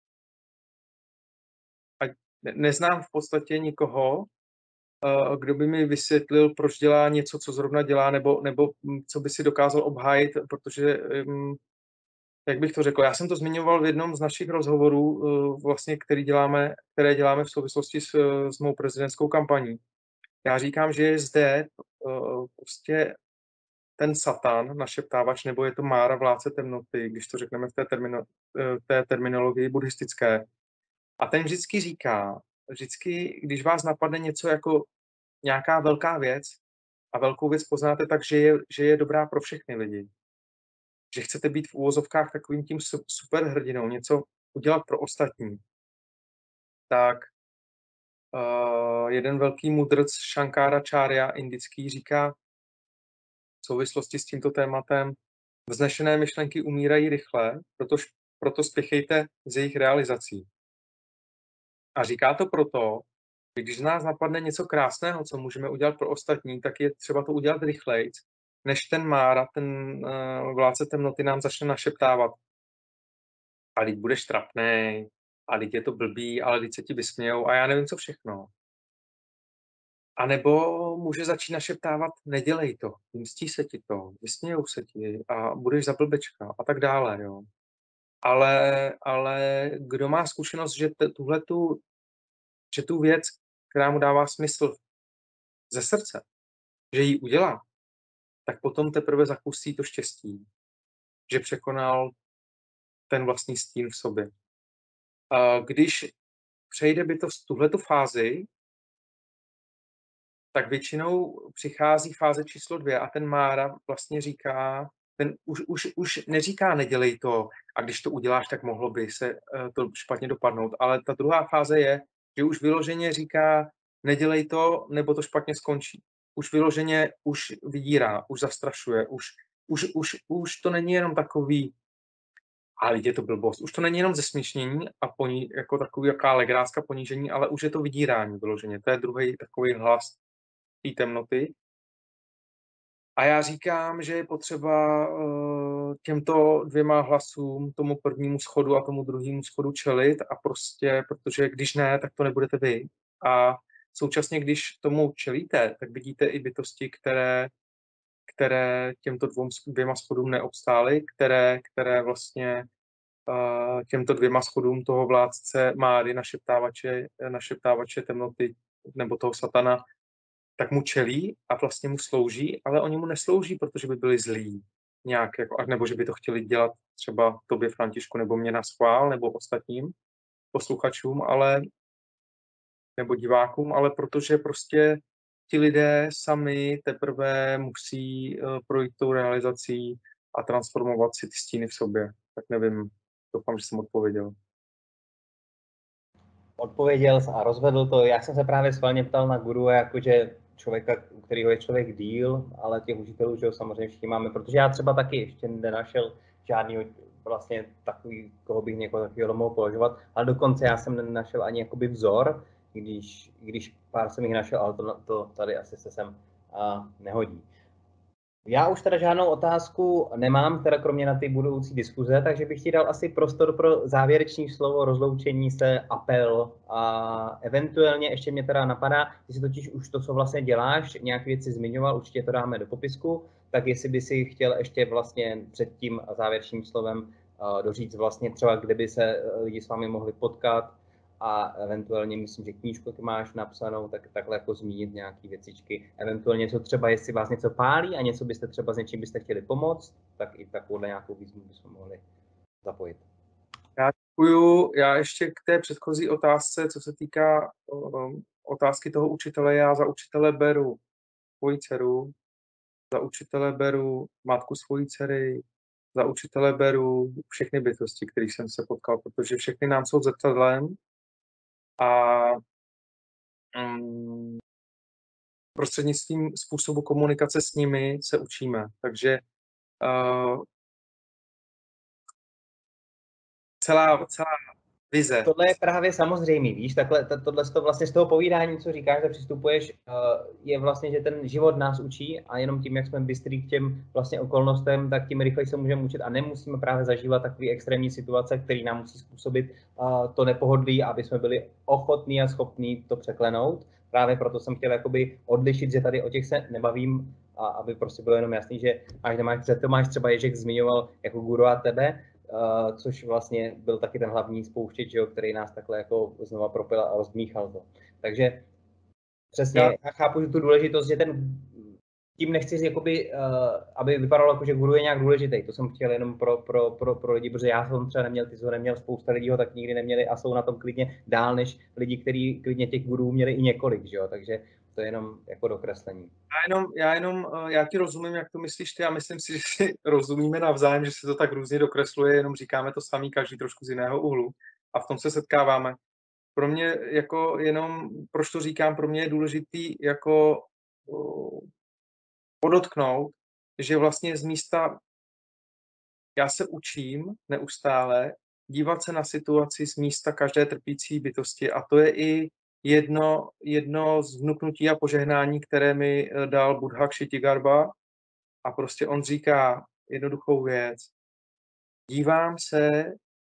neznám v podstatě nikoho, kdo by mi vysvětlil, proč dělá něco, co zrovna dělá, nebo co by si dokázal obhájit, protože, jak bych to řekl, já jsem to zmiňoval v jednom z našich rozhovorů, vlastně, které děláme v souvislosti s mou prezidentskou kampaní. Já říkám, že je zde prostě ten Satan, našeptávač, nebo je to Mára, vládce temnoty, když to řekneme v té terminologii buddhistické. A ten vždycky říká, když vás napadne něco jako nějaká velká věc a velkou věc poznáte tak, že je dobrá pro všechny lidi, že chcete být v úvozovkách takovým tím superhrdinou, něco udělat pro ostatní, tak jeden velký mudrc Shankaracharya indický říká v souvislosti s tímto tématem, vznešené myšlenky umírají rychle, proto spěchejte s jejich realizací. A říká to proto, že když z nás napadne něco krásného, co můžeme udělat pro ostatní, tak je třeba to udělat rychlejc, než ten Mára, ten vládce temnoty nám začne našeptávat. A teď budeš trapnej, a teď je to blbý, ale teď se ti vysmějou a já nevím, co všechno. A nebo může začít našeptávat, nedělej to, mstí se ti to, vysmějou se ti a budeš za blbečka a tak dále, jo. Ale kdo má zkušenost, že tu věc, která mu dává smysl ze srdce, že ji udělá, tak potom teprve zakusí to štěstí, že překonal ten vlastní stín v sobě. Když přejde bytost tuhletu fázi, tak většinou přichází fáze číslo 2 a ten Mára vlastně říká, ten už neříká nedělej to a když to uděláš, tak mohlo by se to špatně dopadnout, ale ta druhá fáze je, že už vyloženě říká nedělej to, nebo to špatně skončí. Už vyloženě vydírá, už zastrašuje, už to není jenom takový, ale je to blbost. Už to není jenom zesměšnění a jako takový jaká legrácka ponížení, ale už je to vydírání vyloženě. To je druhý takový hlas té temnoty. A já říkám, že je potřeba těmto dvěma hlasům, tomu prvnímu schodu a tomu druhému schodu čelit a prostě, protože když ne, tak to nebudete vy. A současně, když tomu čelíte, tak vidíte i bytosti, které těmto dvěma schodům neobstály, které vlastně těmto dvěma schodům toho vládce Máry, našeptávače temnoty nebo toho satana, tak mu čelí a vlastně mu slouží, ale oni mu neslouží, protože by byli zlí nějak, nebo že by to chtěli dělat třeba tobě, Františku, nebo mě na schvál, nebo ostatním posluchačům, nebo divákům, ale protože prostě ti lidé sami teprve musí projít tou realizací a transformovat si ty stíny v sobě. Tak nevím, doufám, že jsem odpověděl. Odpověděl jsi a rozvedl to. Já jsem se právě schválně ptal na guru, jakože člověka, u kterého je člověk díl, ale těch učitelů, že ho samozřejmě všichni máme, protože já třeba taky ještě nenašel žádný vlastně takový, koho bych někoho takového mohl považovat, ale dokonce já jsem nenašel ani jakoby vzor, když pár jsem jich našel, ale to tady asi se sem nehodí. Já už teda žádnou otázku nemám, teda kromě na ty budoucí diskuze, takže bych ti dal asi prostor pro závěrečné slovo, rozloučení se, apel a eventuálně ještě mě teda napadá, jestli totiž už to, co vlastně děláš, nějaké věci zmiňoval, určitě to dáme do popisku, tak jestli by si chtěl ještě vlastně před tím závěrečným slovem doříct vlastně třeba, kde by se lidi s vámi mohli potkat, a eventuálně myslím, že knížku, jak máš napsanou, tak takhle jako zmínit nějaké věcičky. Eventuálně něco třeba, jestli vás něco pálí a něco byste třeba s něčím byste chtěli pomoct, tak i takovouhle nějakou výzvu bychom mohli zapojit. Já děkuju. Já ještě k té předchozí otázce, co se týká otázky toho učitele, já za učitele beru svoji dceru, za učitele beru matku svojí dcery, za učitele beru všechny bytosti, kterých jsem se potkal, protože všechny nám jsou zrcadlem a prostřednictvím způsobu komunikace s nimi se učíme. Takže celá vize. Tohle je právě samozřejmý, víš, tohle vlastně z toho povídání, co říkáš, že přistupuješ, je vlastně, že ten život nás učí a jenom tím, jak jsme bystrý k těm vlastně okolnostem, tak tím rychleji se můžeme učit a nemusíme právě zažívat takové extrémní situace, které nám musí způsobit to nepohodlí, aby jsme byli ochotní a schopní to překlenout. Právě proto jsem chtěl jakoby odlišit, že tady o těch se nebavím, a aby prostě bylo jenom jasný, že máš třeba Ježek zmiňoval jako guru a tebe, což vlastně byl taky ten hlavní spouštěč, který nás takhle jako znova propil a rozdmíchal to. Takže přesně já chápu, že tu důležitost, že ten tím nechci jakoby, aby vypadalo jako, že guru je nějak důležitý. To jsem chtěl jenom pro lidi, protože já jsem třeba neměl, ty jsi ho neměl, spousta lidí ho tak nikdy neměli a jsou na tom klidně dál, než lidi, kteří klidně těch gurů měli i několik, že jo? Takže to je jenom jako dokreslení. Já ti rozumím, jak to myslíš ty, a myslím si, že si rozumíme navzájem, že se to tak různě dokresluje, jenom říkáme to samý, každý trošku z jiného úhlu a v tom se setkáváme. Pro mě jako jenom, proč to říkám, pro mě je důležitý jako podotknout, že vlastně z místa, já se učím neustále dívat se na situaci z místa každé trpící bytosti a to je i jedno z vnuknutí a požehnání, které mi dal Buddha Kshitigarbha, a prostě on říká jednoduchou věc. Dívám se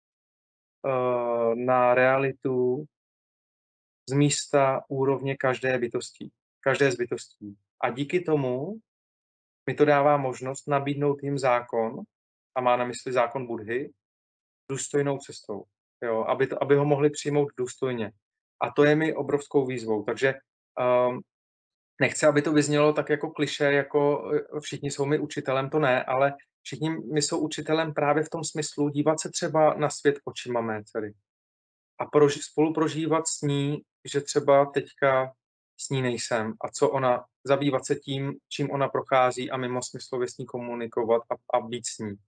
na realitu z místa úrovně každé z bytostí. A díky tomu mi to dává možnost nabídnout jim zákon, a má na mysli zákon Buddhy, důstojnou cestou, jo, aby ho mohli přijmout důstojně. A to je mi obrovskou výzvou. Takže nechci, aby to vyznělo tak jako klišé, jako všichni jsou mi učitelem, to ne, ale všichni mi jsou učitelem právě v tom smyslu dívat se třeba na svět očima mé dcery a spolu prožívat s ní, že třeba teďka s ní nejsem a co ona, zabývat se tím, čím ona prochází a mimo smyslově s ní komunikovat a být s ní.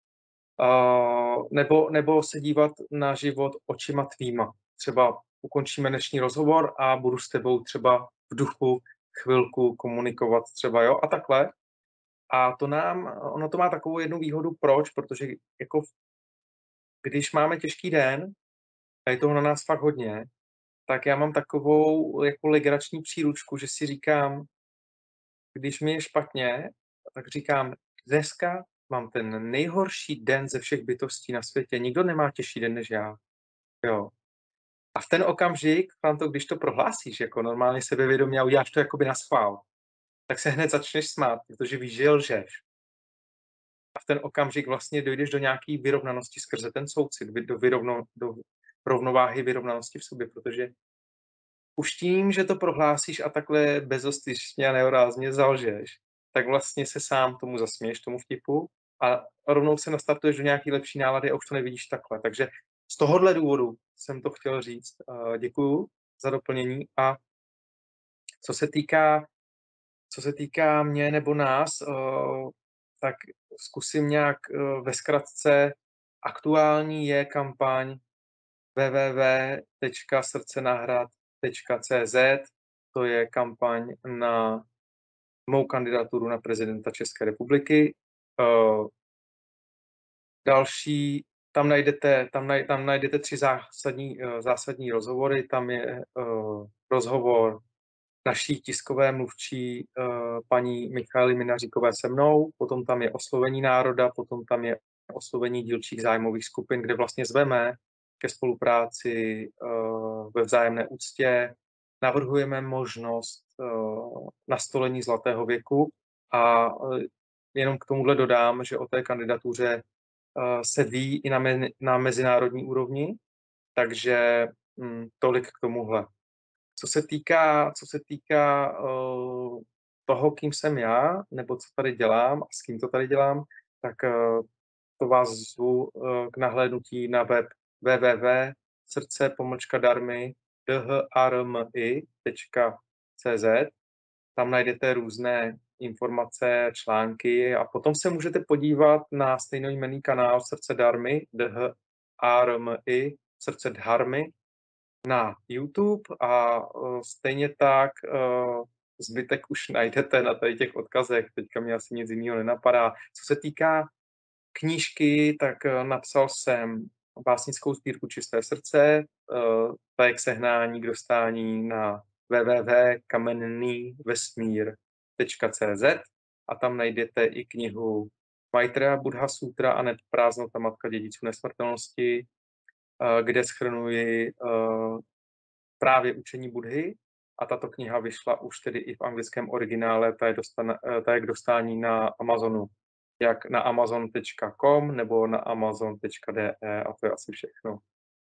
Nebo se dívat na život očima tvýma. Třeba ukončíme dnešní rozhovor a budu s tebou třeba v duchu chvilku komunikovat třeba, jo, a takhle. A ono to má takovou jednu výhodu, proč? Protože jako když máme těžký den, a je toho na nás fakt hodně, tak já mám takovou jako legrační příručku, že si říkám, když mi je špatně, tak říkám, dneska mám ten nejhorší den ze všech bytostí na světě. Nikdo nemá těžší den než já. Jo. A v ten okamžik, Franto, když to prohlásíš jako normálně sebevědomě a uděláš to jakoby na schvál, tak se hned začneš smát, protože víš, že lžeš. A v ten okamžik vlastně dojdeš do nějaké vyrovnanosti skrze ten soucit, do rovnováhy vyrovnanosti v sobě, protože už tím, že to prohlásíš a takhle bezostyšně a nehorázně zalžeš, tak vlastně se sám tomu zasměješ, tomu vtipu, a rovnou se nastartuješ do nějaké lepší nálady a už to nevidíš takhle. Takže z tohohle důvodu jsem to chtěl říct. Děkuju za doplnění. A co se týká mě nebo nás, tak zkusím nějak ve zkratce. Aktuální je kampaň www.srdcenahrad.cz. To je kampaň na mou kandidaturu na prezidenta České republiky. Další, tam najdete 3 zásadní rozhovory. Tam je rozhovor naší tiskové mluvčí paní Michaely Minaříkové se mnou, potom tam je oslovení národa, potom tam je oslovení dílčích zájmových skupin, kde vlastně zveme ke spolupráci ve vzájemné úctě, navrhujeme možnost nastolení zlatého věku a jenom k tomuhle dodám, že o té kandidatuře se ví i na mezinárodní úrovni, takže tolik k tomuhle. Co se týká toho, kým jsem já, nebo co tady dělám a s kým to tady dělám, tak to vás zvu k nahlédnutí na web www.srdce-darmy.cz. Tam najdete různé informace, články a potom se můžete podívat na stejnojmenný kanál Srdce Darmy, Srdce Dharmy, na YouTube a stejně tak zbytek už najdete na tady těch odkazech. Teďka mi asi nic jiného nenapadá. Co se týká knížky, tak napsal jsem básnickou sbírku Čisté srdce, ta je k sehnání, k dostání na www.kamennývesmír.cz a tam najdete i knihu Maitreya Buddha Sutra a Net prázdnota matka dědiců nesmrtelnosti, kde shrnuji právě učení Buddhy a tato kniha vyšla už tedy i v anglickém originále, ta je k dostání na Amazonu, jak na amazon.com nebo na amazon.de a to je asi všechno.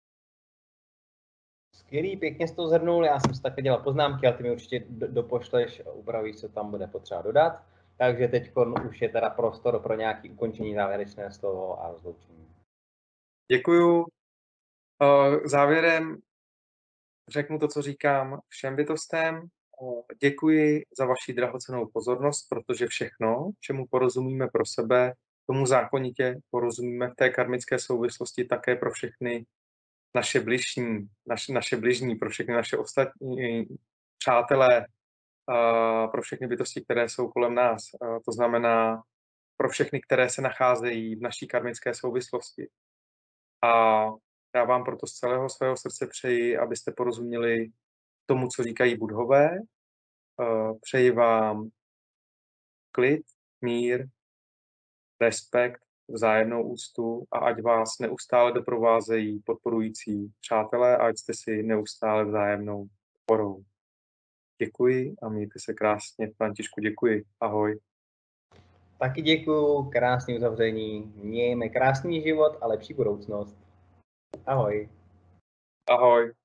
Skvělý, pěkně jsi to zhrnul, já jsem si také dělal poznámky, ale ty mi určitě dopošleš a upravíš, co tam bude potřeba dodat. Takže teď už je teda prostor pro nějaké ukončení, závěrečné slovo a rozloučení. Děkuju. Závěrem řeknu to, co říkám všem bytostem. Děkuji za vaši drahocennou pozornost, protože všechno, čemu porozumíme pro sebe, tomu zákonitě porozumíme v té karmické souvislosti také pro všechny naše bližní, pro všechny naše ostatní přátelé, pro všechny bytosti, které jsou kolem nás. To znamená pro všechny, které se nacházejí v naší karmické souvislosti. A já vám proto z celého svého srdce přeji, abyste porozuměli tomu, co říkají Budhové. Přeji vám klid, mír, respekt, vzájemnou úctu a ať vás neustále doprovázejí podporující přátelé a ať jste si neustále vzájemnou podporou. Děkuji a mějte se krásně. Františku, děkuji. Ahoj. Taky děkuju, krásné uzavření. Mějme krásný život a lepší budoucnost. Ahoj. Ahoj.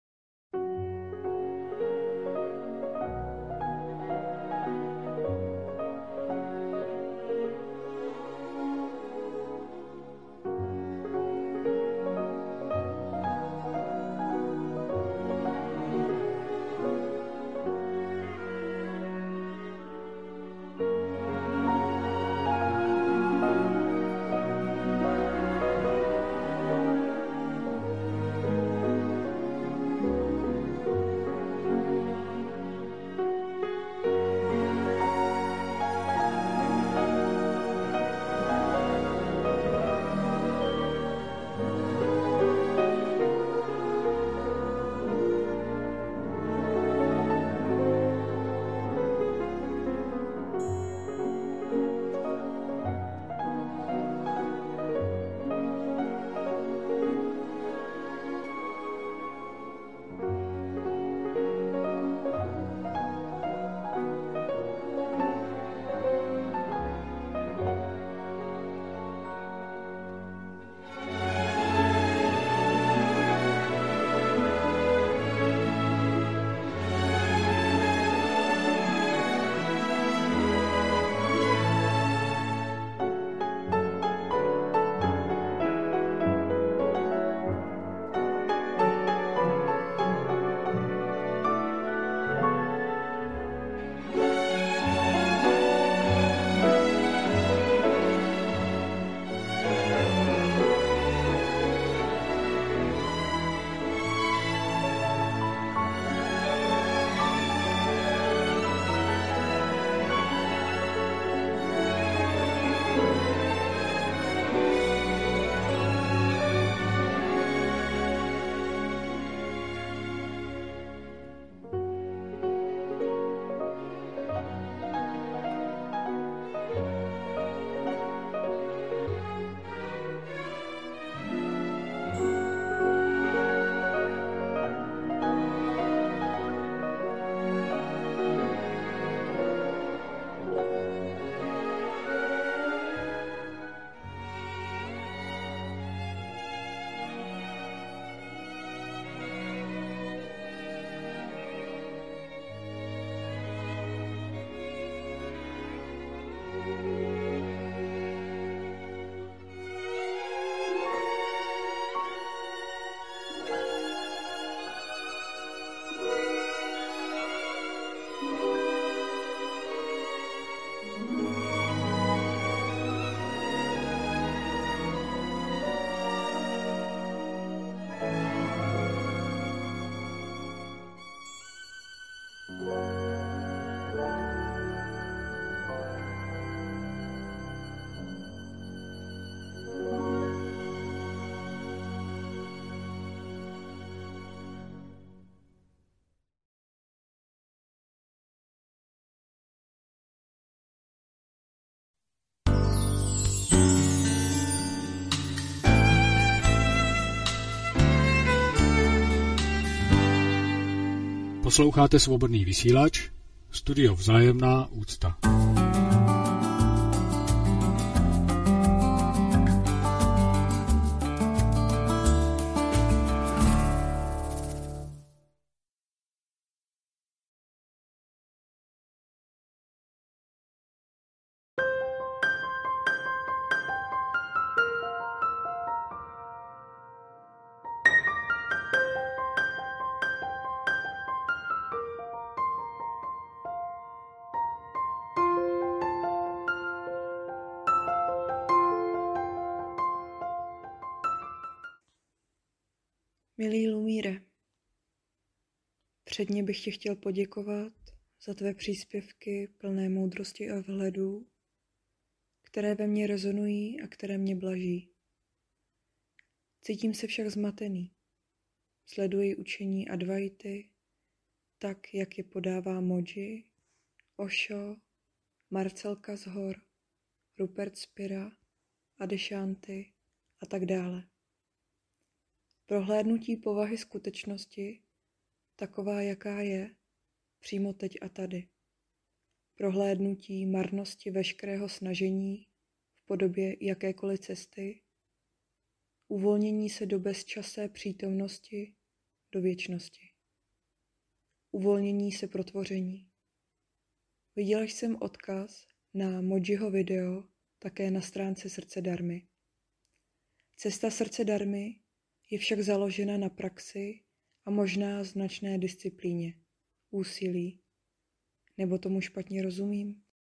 Posloucháte Svobodný vysílač, studio Vzájemná úcta. Milý Lumíre, předně bych ti chtěl poděkovat za tvé příspěvky plné moudrosti a vhledu, které ve mně rezonují a které mě blaží. Cítím se však zmatený. Sleduji učení Advaity, tak, jak je podává Moji, Osho, Marcelka z hor, Rupert Spira, Adyashanti a tak dále. Prohlédnutí povahy skutečnosti, taková, jaká je, přímo teď a tady. Prohlédnutí marnosti veškerého snažení v podobě jakékoliv cesty, uvolnění se do bezčasé přítomnosti, do věčnosti. Uvolnění se pro tvoření. Viděl jsem odkaz na Mojiho video také na stránce Srdce Dharmy. Cesta Srdce Dharmy je však založena na praxi a možná značné disciplíně, úsilí. Nebo tomu špatně rozumím?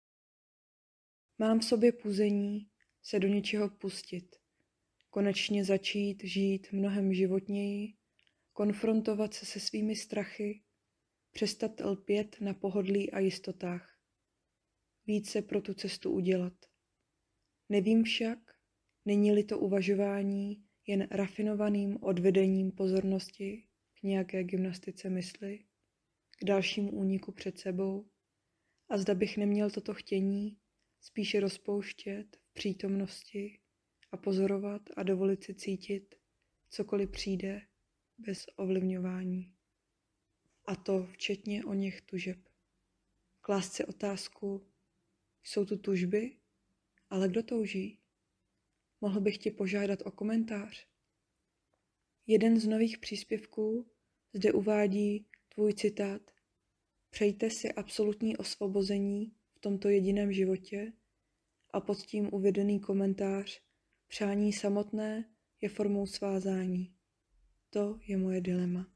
Mám v sobě puzení se do něčeho pustit, konečně začít žít mnohem životněji, konfrontovat se se svými strachy, přestat lpět na pohodlí a jistotách. Více pro tu cestu udělat. Nevím však, není-li to uvažování jen rafinovaným odvedením pozornosti k nějaké gymnastice mysli, k dalšímu úniku před sebou, a zda bych neměl toto chtění spíše rozpouštět v přítomnosti a pozorovat a dovolit si cítit, cokoliv přijde bez ovlivňování. A to včetně o něch tužeb. Klást si otázku, jsou tu tužby, ale kdo touží? Mohl bych tě požádat o komentář? Jeden z nových příspěvků zde uvádí tvůj citát: Přejte si absolutní osvobození v tomto jediném životě, a pod tím uvedený komentář: Přání samotné je formou svázání. To je moje dilema.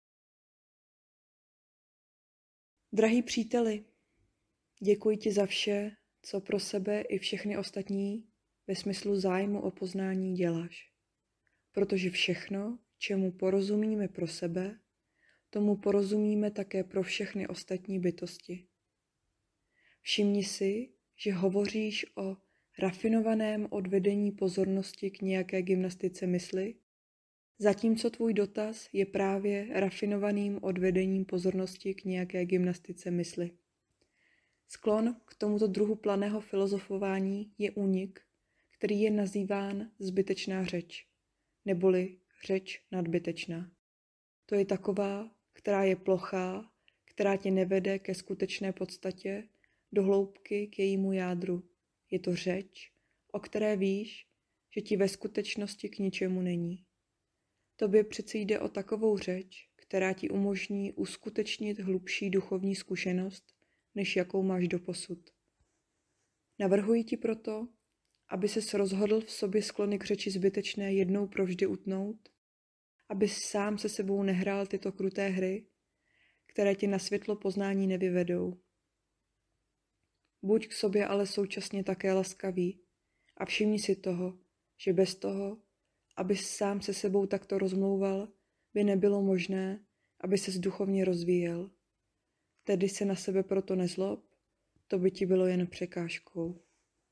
Drahý příteli, děkuji ti za vše, co pro sebe i všechny ostatní ve smyslu zájmu o poznání děláš. Protože všechno, čemu porozumíme pro sebe, tomu porozumíme také pro všechny ostatní bytosti. Všimni si, že hovoříš o rafinovaném odvedení pozornosti k nějaké gymnastice mysli, zatímco tvůj dotaz je právě rafinovaným odvedením pozornosti k nějaké gymnastice mysli. Sklon k tomuto druhu planého filozofování je únik, který je nazýván zbytečná řeč, neboli řeč nadbytečná. To je taková, která je plochá, která tě nevede ke skutečné podstatě, do hloubky k jejímu jádru. Je to řeč, o které víš, že ti ve skutečnosti k ničemu není. Tobě přeci jde o takovou řeč, která ti umožní uskutečnit hlubší duchovní zkušenost, než jakou máš doposud. Navrhuji ti proto, aby ses rozhodl v sobě sklony k řeči zbytečné jednou provždy utnout, abys sám se sebou nehrál tyto kruté hry, které tě na světlo poznání nevyvedou. Buď k sobě ale současně také laskavý a všimni si toho, že bez toho, abys sám se sebou takto rozmlouval, by nebylo možné, aby ses duchovně rozvíjel. Tedy se na sebe proto nezlob, to by ti bylo jen překážkou.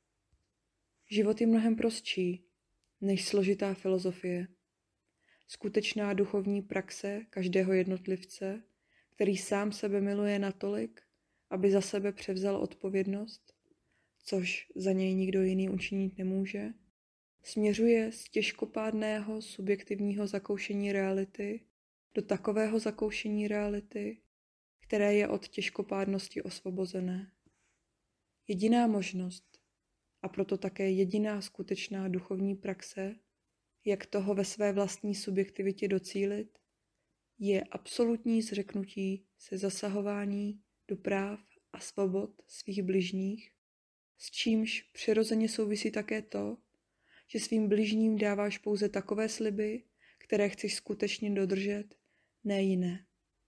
Život je mnohem prostší, než složitá filozofie. Skutečná duchovní praxe každého jednotlivce, který sám sebe miluje natolik, aby za sebe převzal odpovědnost, což za něj nikdo jiný učinit nemůže, směřuje z těžkopádného subjektivního zakoušení reality do takového zakoušení reality, které je od těžkopádnosti osvobozené. Jediná možnost, a proto také jediná skutečná duchovní praxe, jak toho ve své vlastní subjektivitě docílit, je absolutní zřeknutí se zasahování do práv a svobod svých bližních, s čímž přirozeně souvisí také to, že svým bližním dáváš pouze takové sliby, které chceš skutečně dodržet, ne jiné.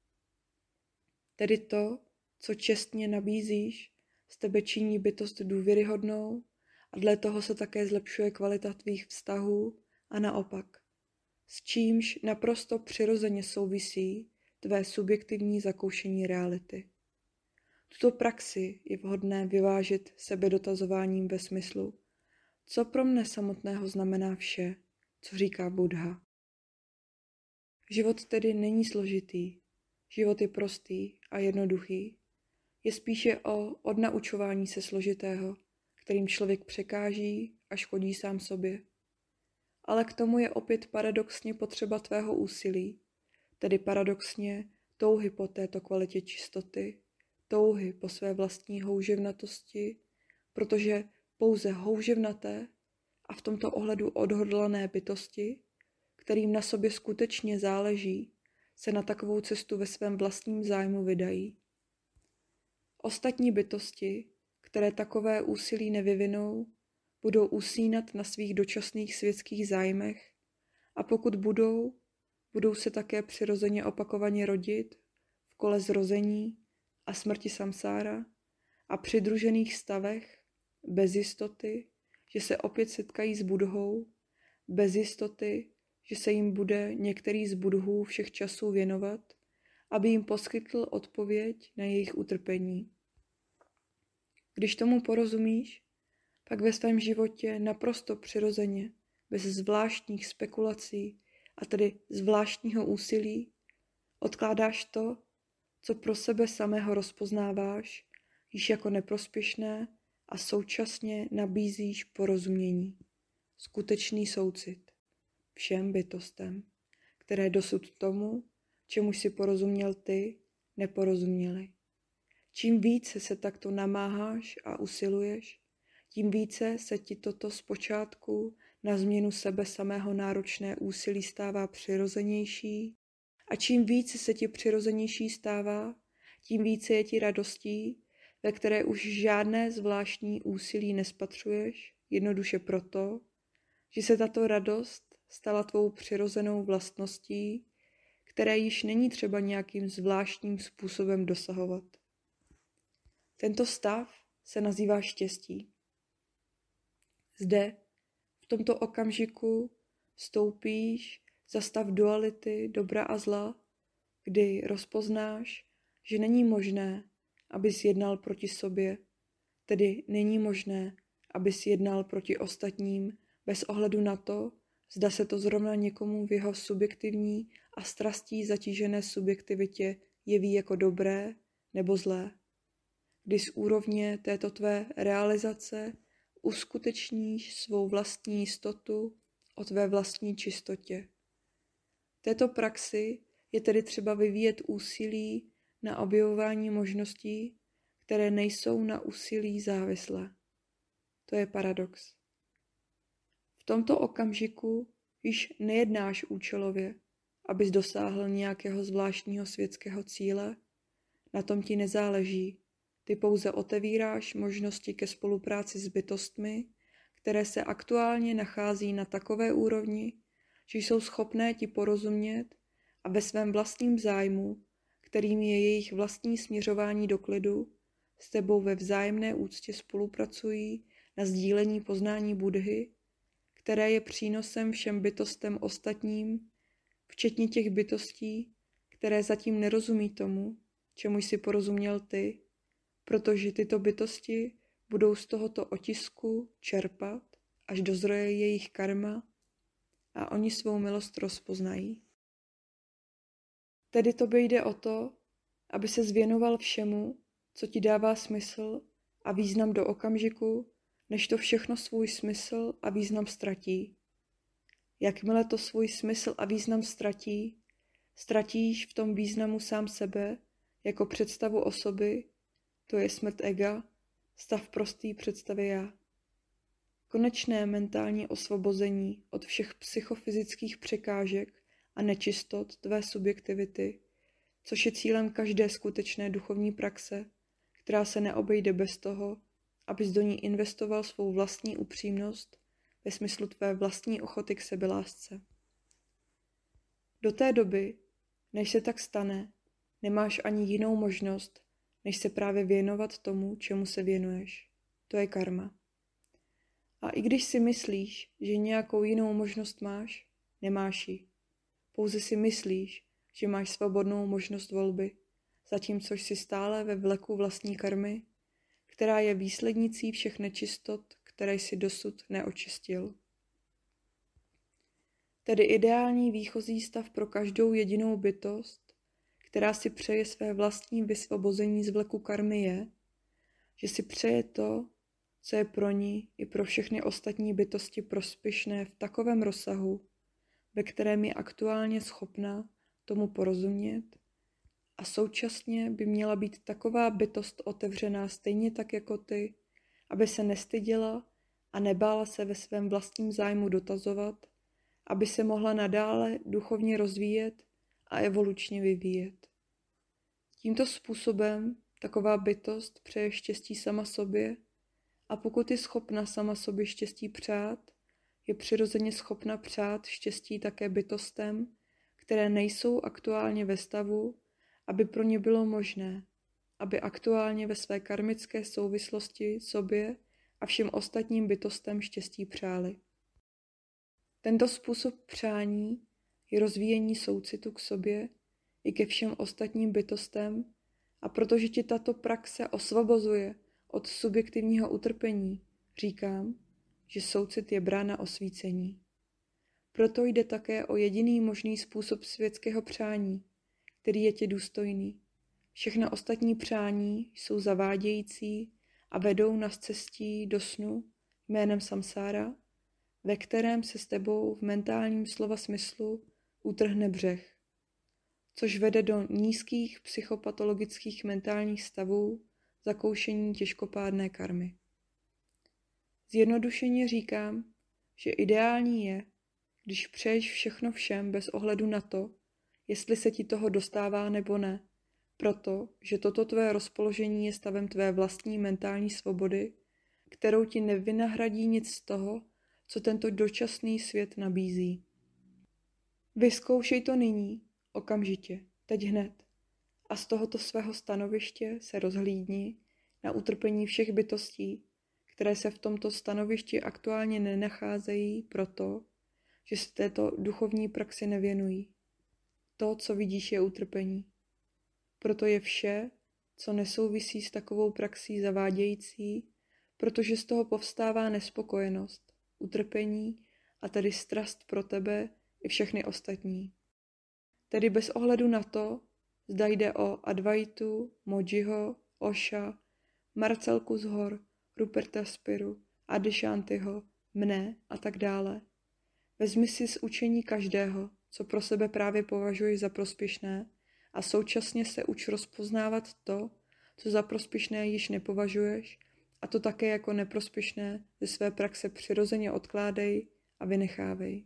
Tedy to, co čestně nabízíš, z tebe činí bytost důvěryhodnou a dle toho se také zlepšuje kvalita tvých vztahů a naopak. s čímž naprosto přirozeně souvisí tvé subjektivní zakoušení reality. Tuto praxi je vhodné vyvážit sebedotazováním ve smyslu, co pro mne samotného znamená vše, co říká Buddha. Život tedy není složitý, život je prostý a jednoduchý, je spíše o odnaučování se složitého, kterým člověk překáží a škodí sám sobě. Ale k tomu je opět paradoxně potřeba tvého úsilí, tedy paradoxně touhy po této kvalitě čistoty, touhy po své vlastní houževnatosti, protože pouze houževnaté a v tomto ohledu odhodlané bytosti, kterým na sobě skutečně záleží, se na takovou cestu ve svém vlastním zájmu vydají. Ostatní bytosti, které takové úsilí nevyvinou, budou usínat na svých dočasných světských zájmech a pokud budou se také přirozeně opakovaně rodit v kole zrození a smrti samsára a přidružených stavech bez jistoty, že se opět setkají s Buddhou, bez jistoty, že se jim bude některý z Buddhů všech časů věnovat, aby jim poskytl odpověď na jejich utrpení. Když tomu porozumíš, pak ve svém životě naprosto přirozeně, bez zvláštních spekulací a tedy zvláštního úsilí, odkládáš to, co pro sebe samého rozpoznáváš, již jako neprospěšné a současně nabízíš porozumění, skutečný soucit všem bytostem, které dosud tomu, čemuž si porozuměl ty, neporozuměli. Čím více se takto namáháš a usiluješ, tím více se ti toto zpočátku na změnu sebe samého náročné úsilí stává přirozenější a čím více se ti přirozenější stává, tím více je ti radostí, ve které už žádné zvláštní úsilí nespatřuješ, jednoduše proto, že se tato radost stala tvou přirozenou vlastností, které již není třeba nějakým zvláštním způsobem dosahovat. Tento stav se nazývá štěstí. Zde, v tomto okamžiku, vstoupíš za stav duality dobra a zla, kdy rozpoznáš, že není možné, abys jednal proti sobě, tedy není možné, abys jednal proti ostatním bez ohledu na to, zda se to zrovna někomu v jeho subjektivní a strastí zatížené subjektivitě jeví jako dobré nebo zlé. Kdy z úrovně této tvé realizace uskutečníš svou vlastní jistotu o tvé vlastní čistotě. Této praxi je tedy třeba vyvíjet úsilí na objevování možností, které nejsou na úsilí závislé. To je paradox. V tomto okamžiku již nejednáš účelově, abys dosáhl nějakého zvláštního světského cíle, na tom ti nezáleží. Ty pouze otevíráš možnosti ke spolupráci s bytostmi, které se aktuálně nachází na takové úrovni, že jsou schopné ti porozumět a ve svém vlastním zájmu, kterým je jejich vlastní směřování do klidu, s tebou ve vzájemné úctě spolupracují na sdílení poznání Buddhy, které je přínosem všem bytostem ostatním, včetně těch bytostí, které zatím nerozumí tomu, čemu jsi porozuměl ty, protože tyto bytosti budou z tohoto otisku čerpat, až dozroje jejich karma a oni svou milost rozpoznají. Tedy tobě jde o to, aby se zvěnoval všemu, co ti dává smysl a význam do okamžiku, než to všechno svůj smysl a význam ztratí. Jakmile to svůj smysl a význam ztratí, ztratíš v tom významu sám sebe jako představu osoby, to je smrt ega, stav prostý představy já. Konečné mentální osvobození od všech psychofyzických překážek a nečistot tvé subjektivity, což je cílem každé skutečné duchovní praxe, která se neobejde bez toho, abys do ní investoval svou vlastní upřímnost ve smyslu tvé vlastní ochoty k sebelásce. Do té doby, než se tak stane, nemáš ani jinou možnost, než se právě věnovat tomu, čemu se věnuješ. To je karma. A i když si myslíš, že nějakou jinou možnost máš, nemáš ji. Pouze si myslíš, že máš svobodnou možnost volby, zatímco jsi stále ve vleku vlastní karmy, která je výslednicí všech nečistot, které jsi dosud neočistil. Tedy ideální výchozí stav pro každou jedinou bytost, která si přeje své vlastní vysvobození z vleku karmy je, že si přeje to, co je pro ní i pro všechny ostatní bytosti prospěšné v takovém rozsahu, ve kterém je aktuálně schopna tomu porozumět, a současně by měla být taková bytost otevřená stejně tak jako ty, aby se nestyděla a nebála se ve svém vlastním zájmu dotazovat, aby se mohla nadále duchovně rozvíjet a evolučně vyvíjet. Tímto způsobem taková bytost přeje štěstí sama sobě, a pokud je schopna sama sobě štěstí přát, je přirozeně schopna přát štěstí také bytostem, které nejsou aktuálně ve stavu, aby pro ně bylo možné, aby aktuálně ve své karmické souvislosti sobě a všem ostatním bytostem štěstí přáli. Tento způsob přání je rozvíjení soucitu k sobě i ke všem ostatním bytostem, a protože ti tato praxe osvobozuje od subjektivního utrpení, říkám, že soucit je brána osvícení. Proto jde také o jediný možný způsob světského přání, který je ti důstojný. Všechna ostatní přání jsou zavádějící a vedou nás cestí do snu jménem samsára, ve kterém se s tebou v mentálním slova smyslu utrhne břeh, což vede do nízkých psychopatologických mentálních stavů zakoušení těžkopádné karmy. Zjednodušeně říkám, že ideální je, když přeješ všechno všem bez ohledu na to, jestli se ti toho dostává nebo ne, protože toto tvé rozpoložení je stavem tvé vlastní mentální svobody, kterou ti nevynahradí nic z toho, co tento dočasný svět nabízí. Vyzkoušej to nyní, okamžitě, teď hned, a z tohoto svého stanoviště se rozhlídni na utrpení všech bytostí, které se v tomto stanovišti aktuálně nenacházejí proto, že se této duchovní praxi nevěnují. To, co vidíš, je utrpení. Proto je vše, co nesouvisí s takovou praxí, zavádějící, protože z toho povstává nespokojenost, utrpení a tedy strast pro tebe i všechny ostatní. Tedy bez ohledu na to, zda jde o Advaitu, Mojiho, Osha, Marcelku z hor, Ruperta Spiru, Adyšántyho, mne a tak dále. Vezmi si z učení každého, co pro sebe právě považuješ za prospěšné, a současně se uč rozpoznávat to, co za prospěšné již nepovažuješ, a to také jako neprospěšné ze své praxe přirozeně odkládej a vynechávej.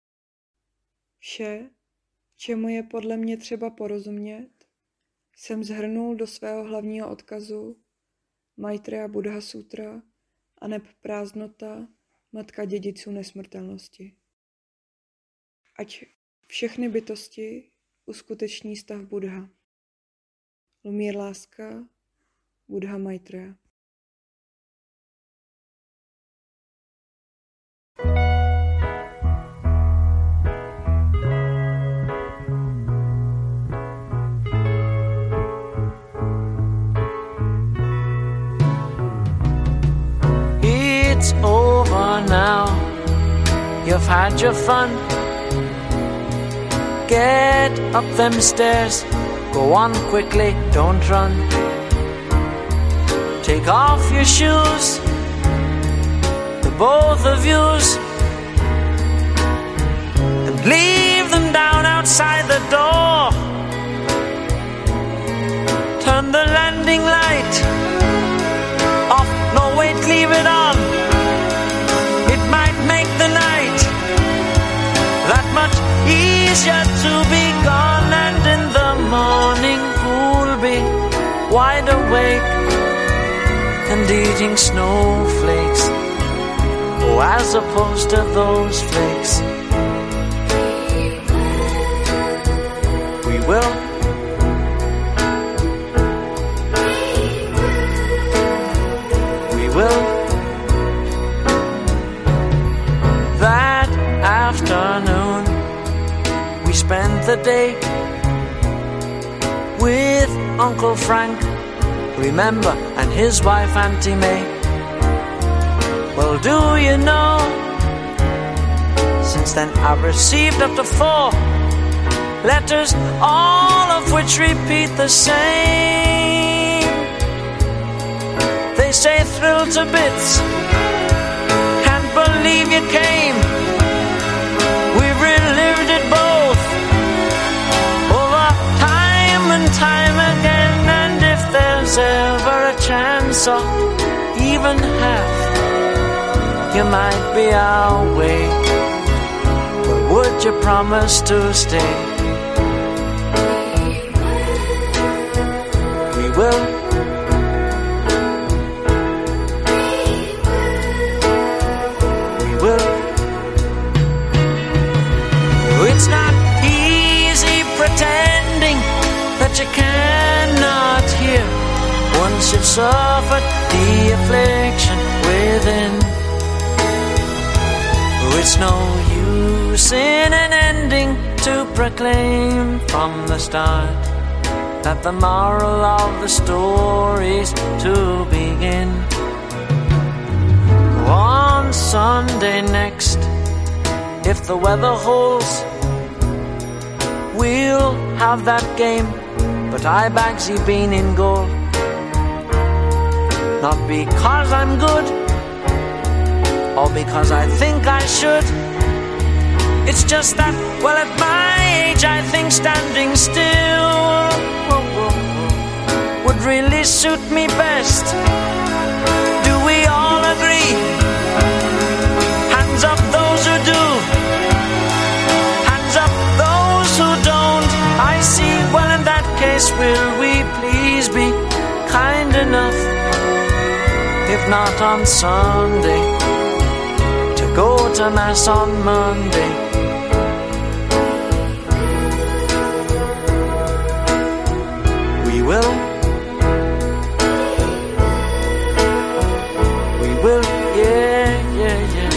Vše, čemu je podle mě třeba porozumět, jsem shrnul do svého hlavního odkazu Maitreya Buddha Sutra aneb prázdnota, matka dědiců nesmrtelnosti. Ať všechny bytosti uskuteční stav Buddha. Lumír láska, Buddha Maitreya. It's over now, you've had your fun. Get up them stairs, go on quickly, don't run. Take off your shoes, the both of yous, and leave them down outside the door. Turn the landing light off, no wait, leave it on. It might make the night that much easier to be gone, and in the morning we'll be wide awake and eating snowflakes, oh, as opposed to those flakes. We will. We will. That afternoon we spent spent the day with Uncle Frank, remember, and his wife Auntie May. Well, do you know, since then I've received up to 4 letters, all of which repeat the same. They say thrilled to bits, can't believe you came. We've relived it both over time and time again, and if there's ever a chance or even half, you might be our way. But would you promise to stay? We will. We will. It's not easy pretending that you cannot hear once you've suffered the affliction within. It's no use in an ending to proclaim from the start that the moral of the story's to begin. On Sunday next, if the weather holds, we'll have that game, but I Bagsy Bean in goal. Not because I'm good, or because I think I should. It's just that, well, at my age I think standing still would really suit me best. Do we all agree? Hands up those who do, hands up those who don't. I see, well, in that case, will we please be kind enough, if not on Sunday, go to Mass on Monday. We will. We will, yeah, yeah, yeah.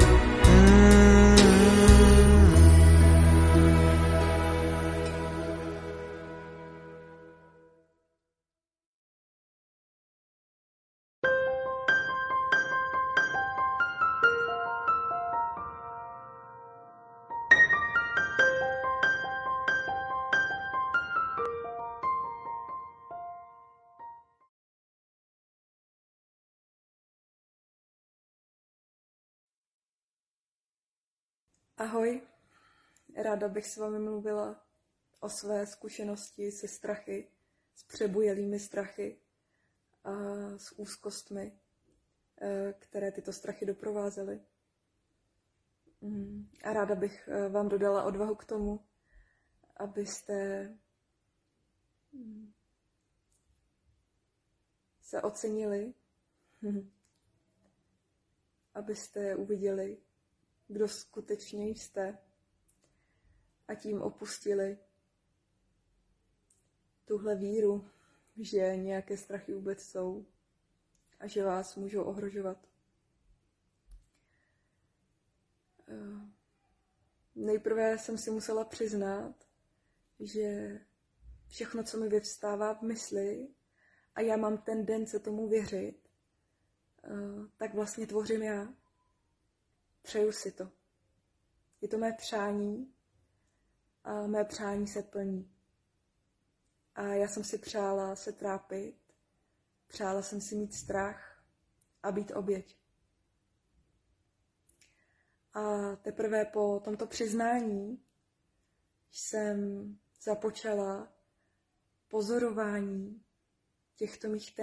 Ahoj, ráda bych s vámi mluvila o své zkušenosti se strachy, s přebujelými strachy a s úzkostmi, které tyto strachy doprovázely. A ráda bych vám dodala odvahu k tomu, abyste se ocenili, abyste uviděli, kdo skutečně jste, a tím opustili tuhle víru, že nějaké strachy vůbec jsou a že vás můžou ohrožovat. Nejprve jsem si musela přiznat, že všechno, co mi vyvstává v mysli, a já mám tendence tomu věřit, tak vlastně tvořím já. Přeju si to. Je to mé přání a mé přání se plní. A já jsem si přála se trápit, přála jsem si mít strach a být oběť. A teprve po tomto přiznání jsem započala pozorování těchto mých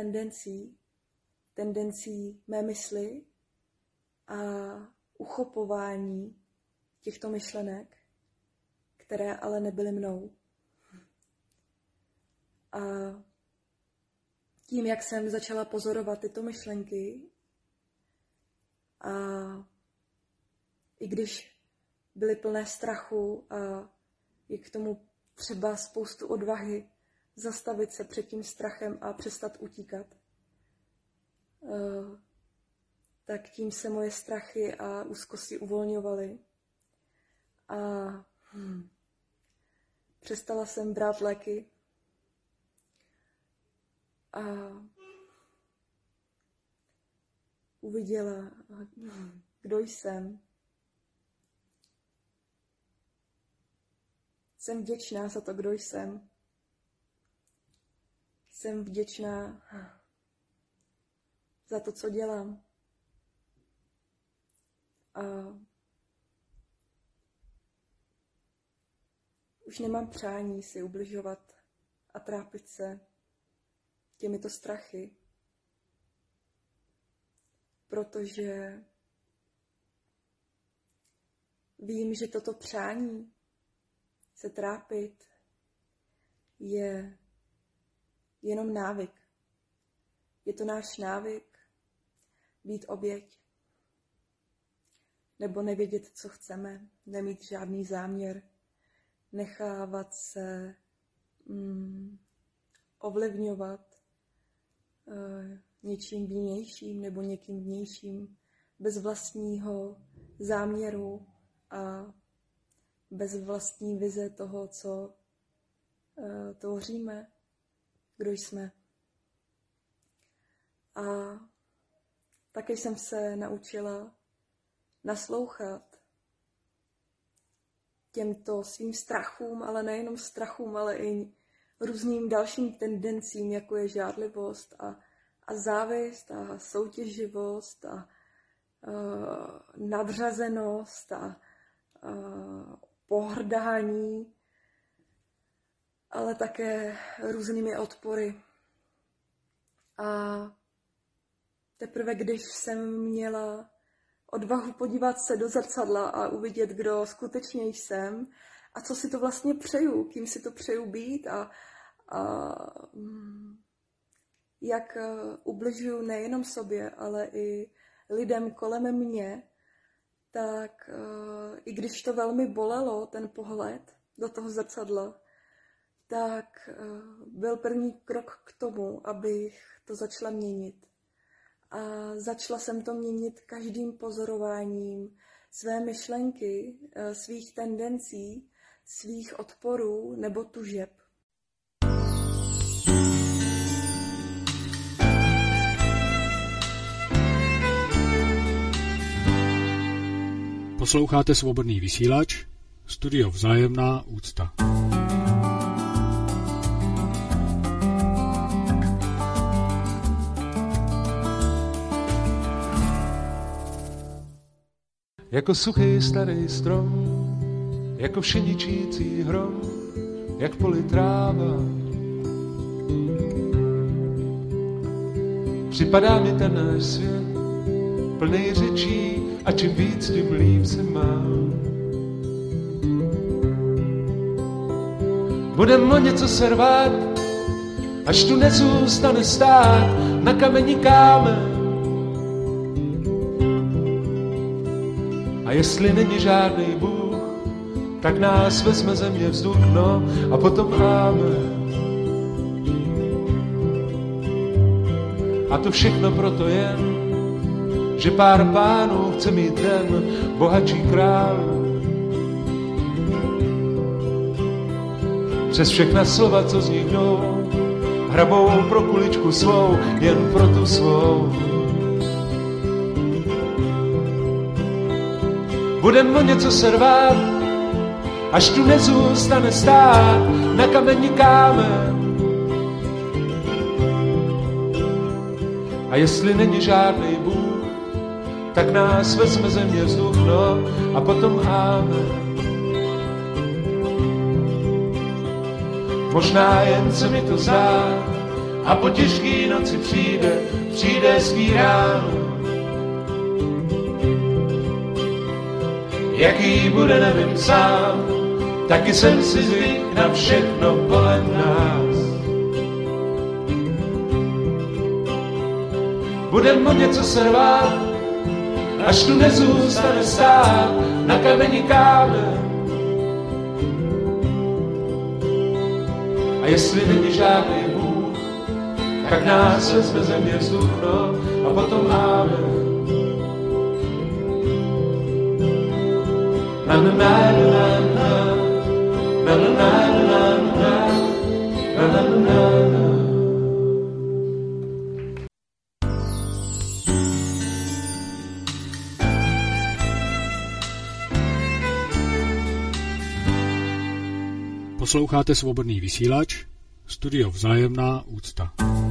tendencí mé mysli a uchopování těchto myšlenek, které ale nebyly mnou. A tím, jak jsem začala pozorovat tyto myšlenky, a i když byly plné strachu a je k tomu třeba spoustu odvahy zastavit se před tím strachem a přestat utíkat, tak tím se moje strachy a úzkosti uvolňovaly. A Přestala jsem brát léky a uviděla, kdo jsem. Jsem vděčná za to, kdo jsem. Jsem vděčná za to, co dělám. A už nemám přání si ubližovat a trápit se těmito strachy, protože vím, že toto přání se trápit je jenom návyk. Je to náš návyk být oběť, nebo nevědět, co chceme, nemít žádný záměr, nechávat se ovlivňovat něčím vnějším nebo někým vnějším, bez vlastního záměru a bez vlastní vize toho, co tvoříme, kdo jsme. A také jsem se naučila naslouchat těmto svým strachům, ale nejenom strachům, ale i různým dalším tendencím, jako je žádlivost a závist a soutěživost a nadřazenost a pohrdání, ale také různými odpory. A teprve když jsem měla odvahu podívat se do zrcadla a uvidět, kdo skutečně jsem a co si to vlastně přeju, kým si to přeju být a jak ubližuju nejenom sobě, ale i lidem kolem mě, tak i když to velmi bolelo, ten pohled do toho zrcadla, tak byl první krok k tomu, abych to začala měnit. A začala jsem to měnit každým pozorováním své myšlenky, svých tendencí, svých odporů nebo tužeb. Posloucháte Svobodný vysílač, studio Vzájemná úcta. Jako suchý starý strom, jako všeničící hrom, jak v poli tráva. Připadá mi ten náš svět, plnej řečí, a čím víc, tím líp se mám. Budem o něco se rvát, až tu nezůstane stát na kameni kámen. A jestli není žádný Bůh, tak nás vezme země vzduch, no a potom amen. A to všechno proto jen, že pár pánů chce mít den bohatší králů. Přes všechna slova, co z nich jdou, hrabou pro kuličku svou, jen pro tu svou. Budem o něco se rvát, až tu nezůstane stát na kameni kámen. A jestli není žádný Bůh, tak nás vezme země vzduch, no a potom amen. Možná jen se mi to zdá a po těžký noci přijde hezký ráno. Jaký bude, nevím sám, taky jsem si zvyk na všechno kolem nás. Budem o něco se rvát, až tu nezůstane stát na kameni kámen. A jestli není žádný Bůh, tak nás vezme země vzduch, no a potom amen. Na na na na na na na na na Posloucháte Svobodný vysílač, studio Vzájemná úcta.